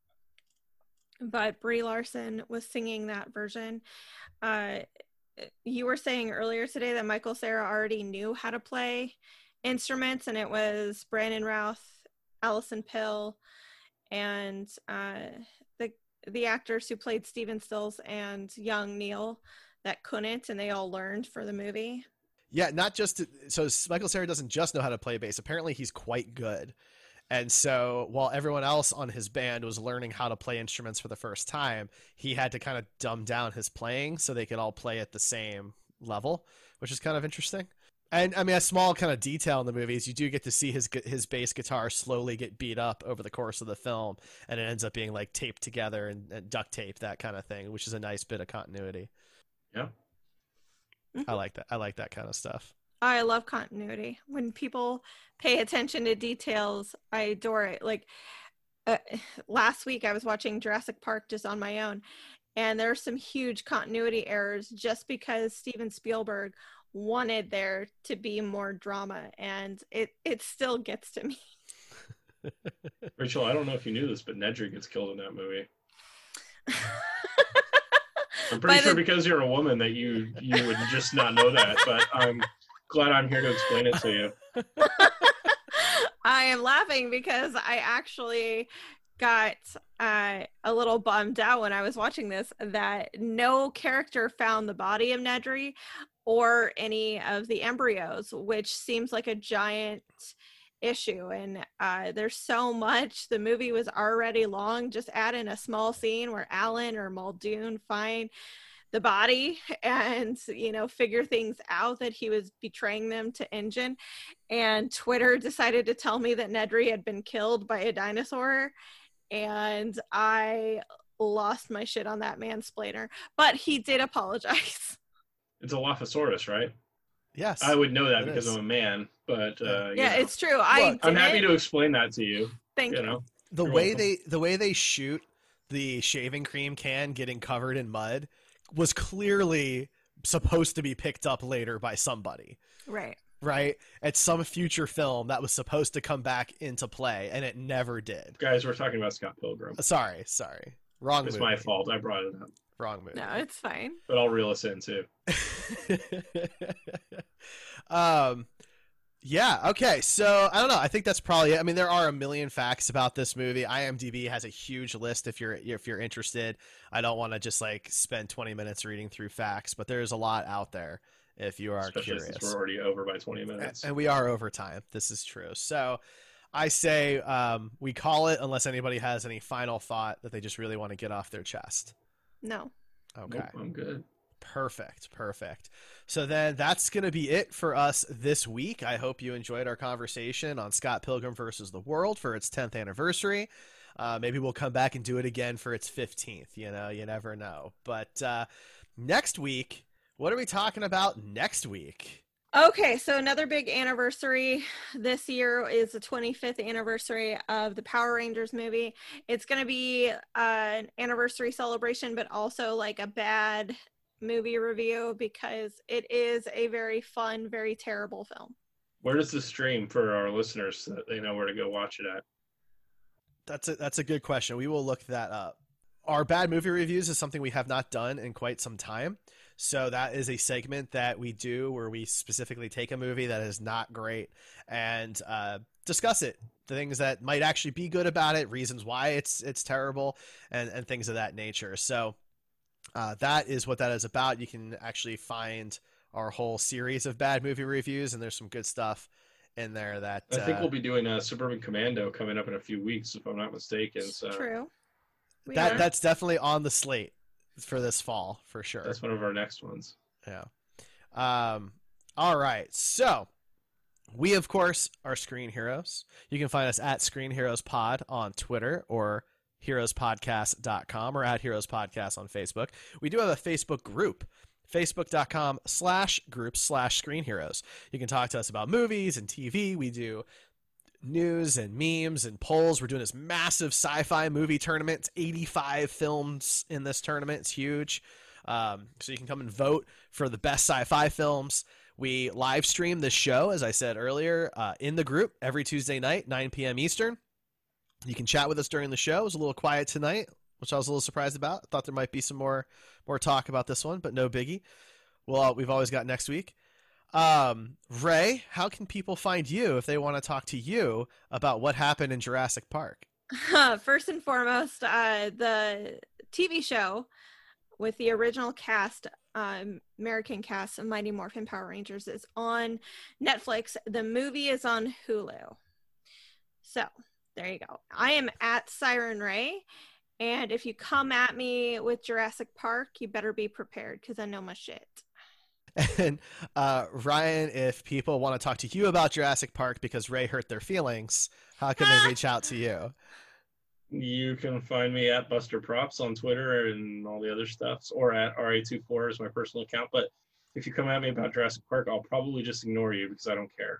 [SPEAKER 8] but Brie Larson was singing that version. Uh, you were saying earlier today that Michael Cera already knew how to play instruments, and it was Brandon Routh, Allison Pill, and uh, the the actors who played Steven Stills and young Neil that couldn't, and they all learned for the movie.
[SPEAKER 6] Yeah, not just to, so Michael Cera doesn't just know how to play bass. Apparently, he's quite good. And so while everyone else on his band was learning how to play instruments for the first time, he had to kind of dumb down his playing so they could all play at the same level, which is kind of interesting. And I mean, a small kind of detail in the movie is you do get to see his his bass guitar slowly get beat up over the course of the film, and it ends up being like taped together and, and duct tape, that kind of thing, which is a nice bit of continuity.
[SPEAKER 7] Yeah.
[SPEAKER 8] Mm-hmm.
[SPEAKER 6] I like that. I like that kind of stuff.
[SPEAKER 8] I love continuity. When people pay attention to details, I adore it. Like uh, last week, I was watching Jurassic Park just on my own, and there are some huge continuity errors just because Steven Spielberg wanted there to be more drama, and it, it still gets to me.
[SPEAKER 7] Rachel, I don't know if you knew this, but Nedry gets killed in that movie. I'm pretty
[SPEAKER 8] By
[SPEAKER 7] sure
[SPEAKER 8] the-
[SPEAKER 7] because you're a woman that you you would just not know that, but I'm glad I'm here to explain it to you.
[SPEAKER 8] I am laughing because I actually got uh, a little bummed out when I was watching this that no character found the body of Nedry or any of the embryos, which seems like a giant issue. And uh, there's so much. The movie was already long. Just add in a small scene where Alan or Muldoon find the body and, you know, figure things out that he was betraying them to InGen. And Twitter decided to tell me that Nedry had been killed by a dinosaur. And I lost my shit on that mansplainer. But he did apologize.
[SPEAKER 7] It's a Lophosaurus, right?
[SPEAKER 6] Yes.
[SPEAKER 7] I would know that
[SPEAKER 6] it
[SPEAKER 7] because
[SPEAKER 6] is.
[SPEAKER 7] I'm a man, but uh, you
[SPEAKER 8] Yeah,
[SPEAKER 7] know,
[SPEAKER 8] it's true. I
[SPEAKER 6] Look,
[SPEAKER 7] I'm
[SPEAKER 8] did
[SPEAKER 7] happy
[SPEAKER 8] it.
[SPEAKER 7] to explain that to you.
[SPEAKER 8] Thank
[SPEAKER 7] you
[SPEAKER 8] you.
[SPEAKER 7] know,
[SPEAKER 6] the
[SPEAKER 7] You're
[SPEAKER 6] way
[SPEAKER 7] welcome.
[SPEAKER 6] they the way they shoot the shaving cream can getting covered in mud was clearly supposed to be picked up later by somebody,
[SPEAKER 8] Right.
[SPEAKER 6] right? At some future film that was supposed to come back into play, and it never did.
[SPEAKER 7] Guys, we're talking about Scott Pilgrim.
[SPEAKER 6] Sorry, sorry, wrong
[SPEAKER 7] It's
[SPEAKER 6] movie.
[SPEAKER 7] my fault. I brought it up,
[SPEAKER 6] Wrong movie.
[SPEAKER 8] No, it's fine.
[SPEAKER 7] but I'll reel us in too.
[SPEAKER 6] um yeah, okay, so I don't know, I think that's probably it. I mean, there are a million facts about this movie. IMDb has a huge list if you're if you're interested. I don't want to just like spend twenty minutes reading through facts, but there's a lot out there if you are
[SPEAKER 7] Especially
[SPEAKER 6] curious.
[SPEAKER 7] since we're already over by twenty minutes.
[SPEAKER 6] And we are over time. This is true. So I say um, we call it unless anybody has any final thought that they just really want to get off their chest.
[SPEAKER 8] No.
[SPEAKER 6] Okay.
[SPEAKER 7] Nope, I'm good.
[SPEAKER 6] Perfect. Perfect. So then that's going to be it for us this week. I hope you enjoyed our conversation on Scott Pilgrim versus the World for its tenth anniversary. Uh, maybe we'll come back and do it again for its fifteenth. You know, you never know. But uh, next week, what are we talking about next week?
[SPEAKER 8] Okay, so another big anniversary this year is the twenty-fifth anniversary of the Power Rangers movie. It's going to be uh, an anniversary celebration, but also like a bad movie review because it is a very fun, very terrible film.
[SPEAKER 7] Where does this stream for our listeners so that they know where to go watch it at?
[SPEAKER 6] That's a, that's a good question. We will look that up. Our bad movie reviews is something we have not done in quite some time. So that is a segment that we do where we specifically take a movie that is not great and uh, discuss it. The things that might actually be good about it, reasons why it's it's terrible, and, and things of that nature. So uh, that is what that is about. You can actually find our whole series of bad movie reviews, and there's some good stuff in there that
[SPEAKER 7] I think
[SPEAKER 6] uh,
[SPEAKER 7] we'll be doing a Suburban Commando coming up in a few weeks, if I'm not mistaken. So
[SPEAKER 8] True. We
[SPEAKER 6] that
[SPEAKER 8] are.
[SPEAKER 6] that's definitely on the slate for this fall for sure.
[SPEAKER 7] That's one of our next ones.
[SPEAKER 6] Yeah. Um, all right. So we, of course, are Screen Heroes. You can find us at Screen Heroes Pod on Twitter or heroes podcast dot com or at Heroes Podcast on Facebook. We do have a Facebook group, facebook.com slash groups slash Screen Heroes. You can talk to us about movies and T V. We do news and memes and polls. We're doing this massive sci-fi movie tournament. It's eighty-five films in this tournament. It's huge. Um, so you can come and vote for the best sci-fi films. We live stream this show, as I said earlier, uh, in the group every Tuesday night, nine p.m. Eastern. You can chat with us during the show. It was a little quiet tonight, which I was a little surprised about. I thought there might be some more more talk about this one, but no biggie. Well, we've always got next week. Um, Ray, how can people find you if they want to talk to you about what happened in Jurassic Park?
[SPEAKER 8] First and foremost, uh, the T V show with the original cast, um, American cast of Mighty Morphin Power Rangers is on Netflix. The movie is on Hulu. So there you go. I am at Siren Ray. And if you come at me with Jurassic Park, you better be prepared because I know my shit.
[SPEAKER 6] And uh, Ryan, if people want to talk to you about Jurassic Park because Ray hurt their feelings, how can they reach out to you?
[SPEAKER 7] You can find me at Buster Props on Twitter and all the other stuffs, or at R A twenty-four is my personal account. But if you come at me about Jurassic Park, I'll probably just ignore you because I don't care.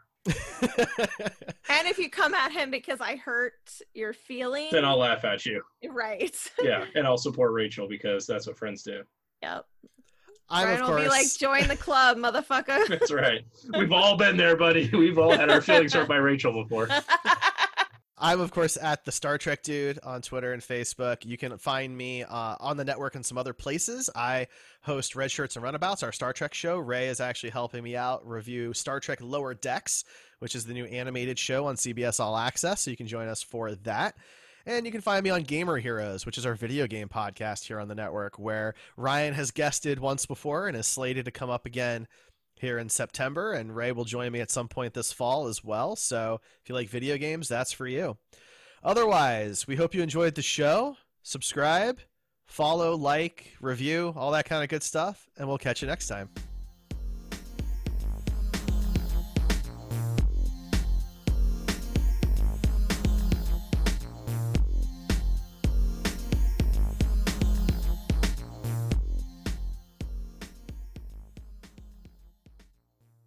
[SPEAKER 8] And if you come at him because I hurt your feelings,
[SPEAKER 7] Then I'll laugh at you.
[SPEAKER 8] right.
[SPEAKER 7] Yeah, and I'll support Rachel because that's what friends do.
[SPEAKER 8] Yep.
[SPEAKER 6] I'm,
[SPEAKER 8] Ryan
[SPEAKER 6] of
[SPEAKER 8] will
[SPEAKER 6] course,
[SPEAKER 8] be like, join the club, motherfucker.
[SPEAKER 7] That's right. We've all been there, buddy. We've all had our feelings hurt by Rachel before.
[SPEAKER 6] I'm, of course, at the Star Trek Dude on Twitter and Facebook. You can find me uh, on the network and some other places. I host Red Shirts and Runabouts, our Star Trek show. Ray is actually helping me out review Star Trek Lower Decks, which is the new animated show on C B S All Access, so you can join us for that. And you can find me on Gamer Heroes, which is our video game podcast here on the network, where Ryan has guested once before and is slated to come up again here in September, and Ray will join me at some point this fall as well. So if you like video games, that's for you. Otherwise, we hope you enjoyed the show. Subscribe, follow, like, review, all that kind of good stuff, and we'll catch you next time.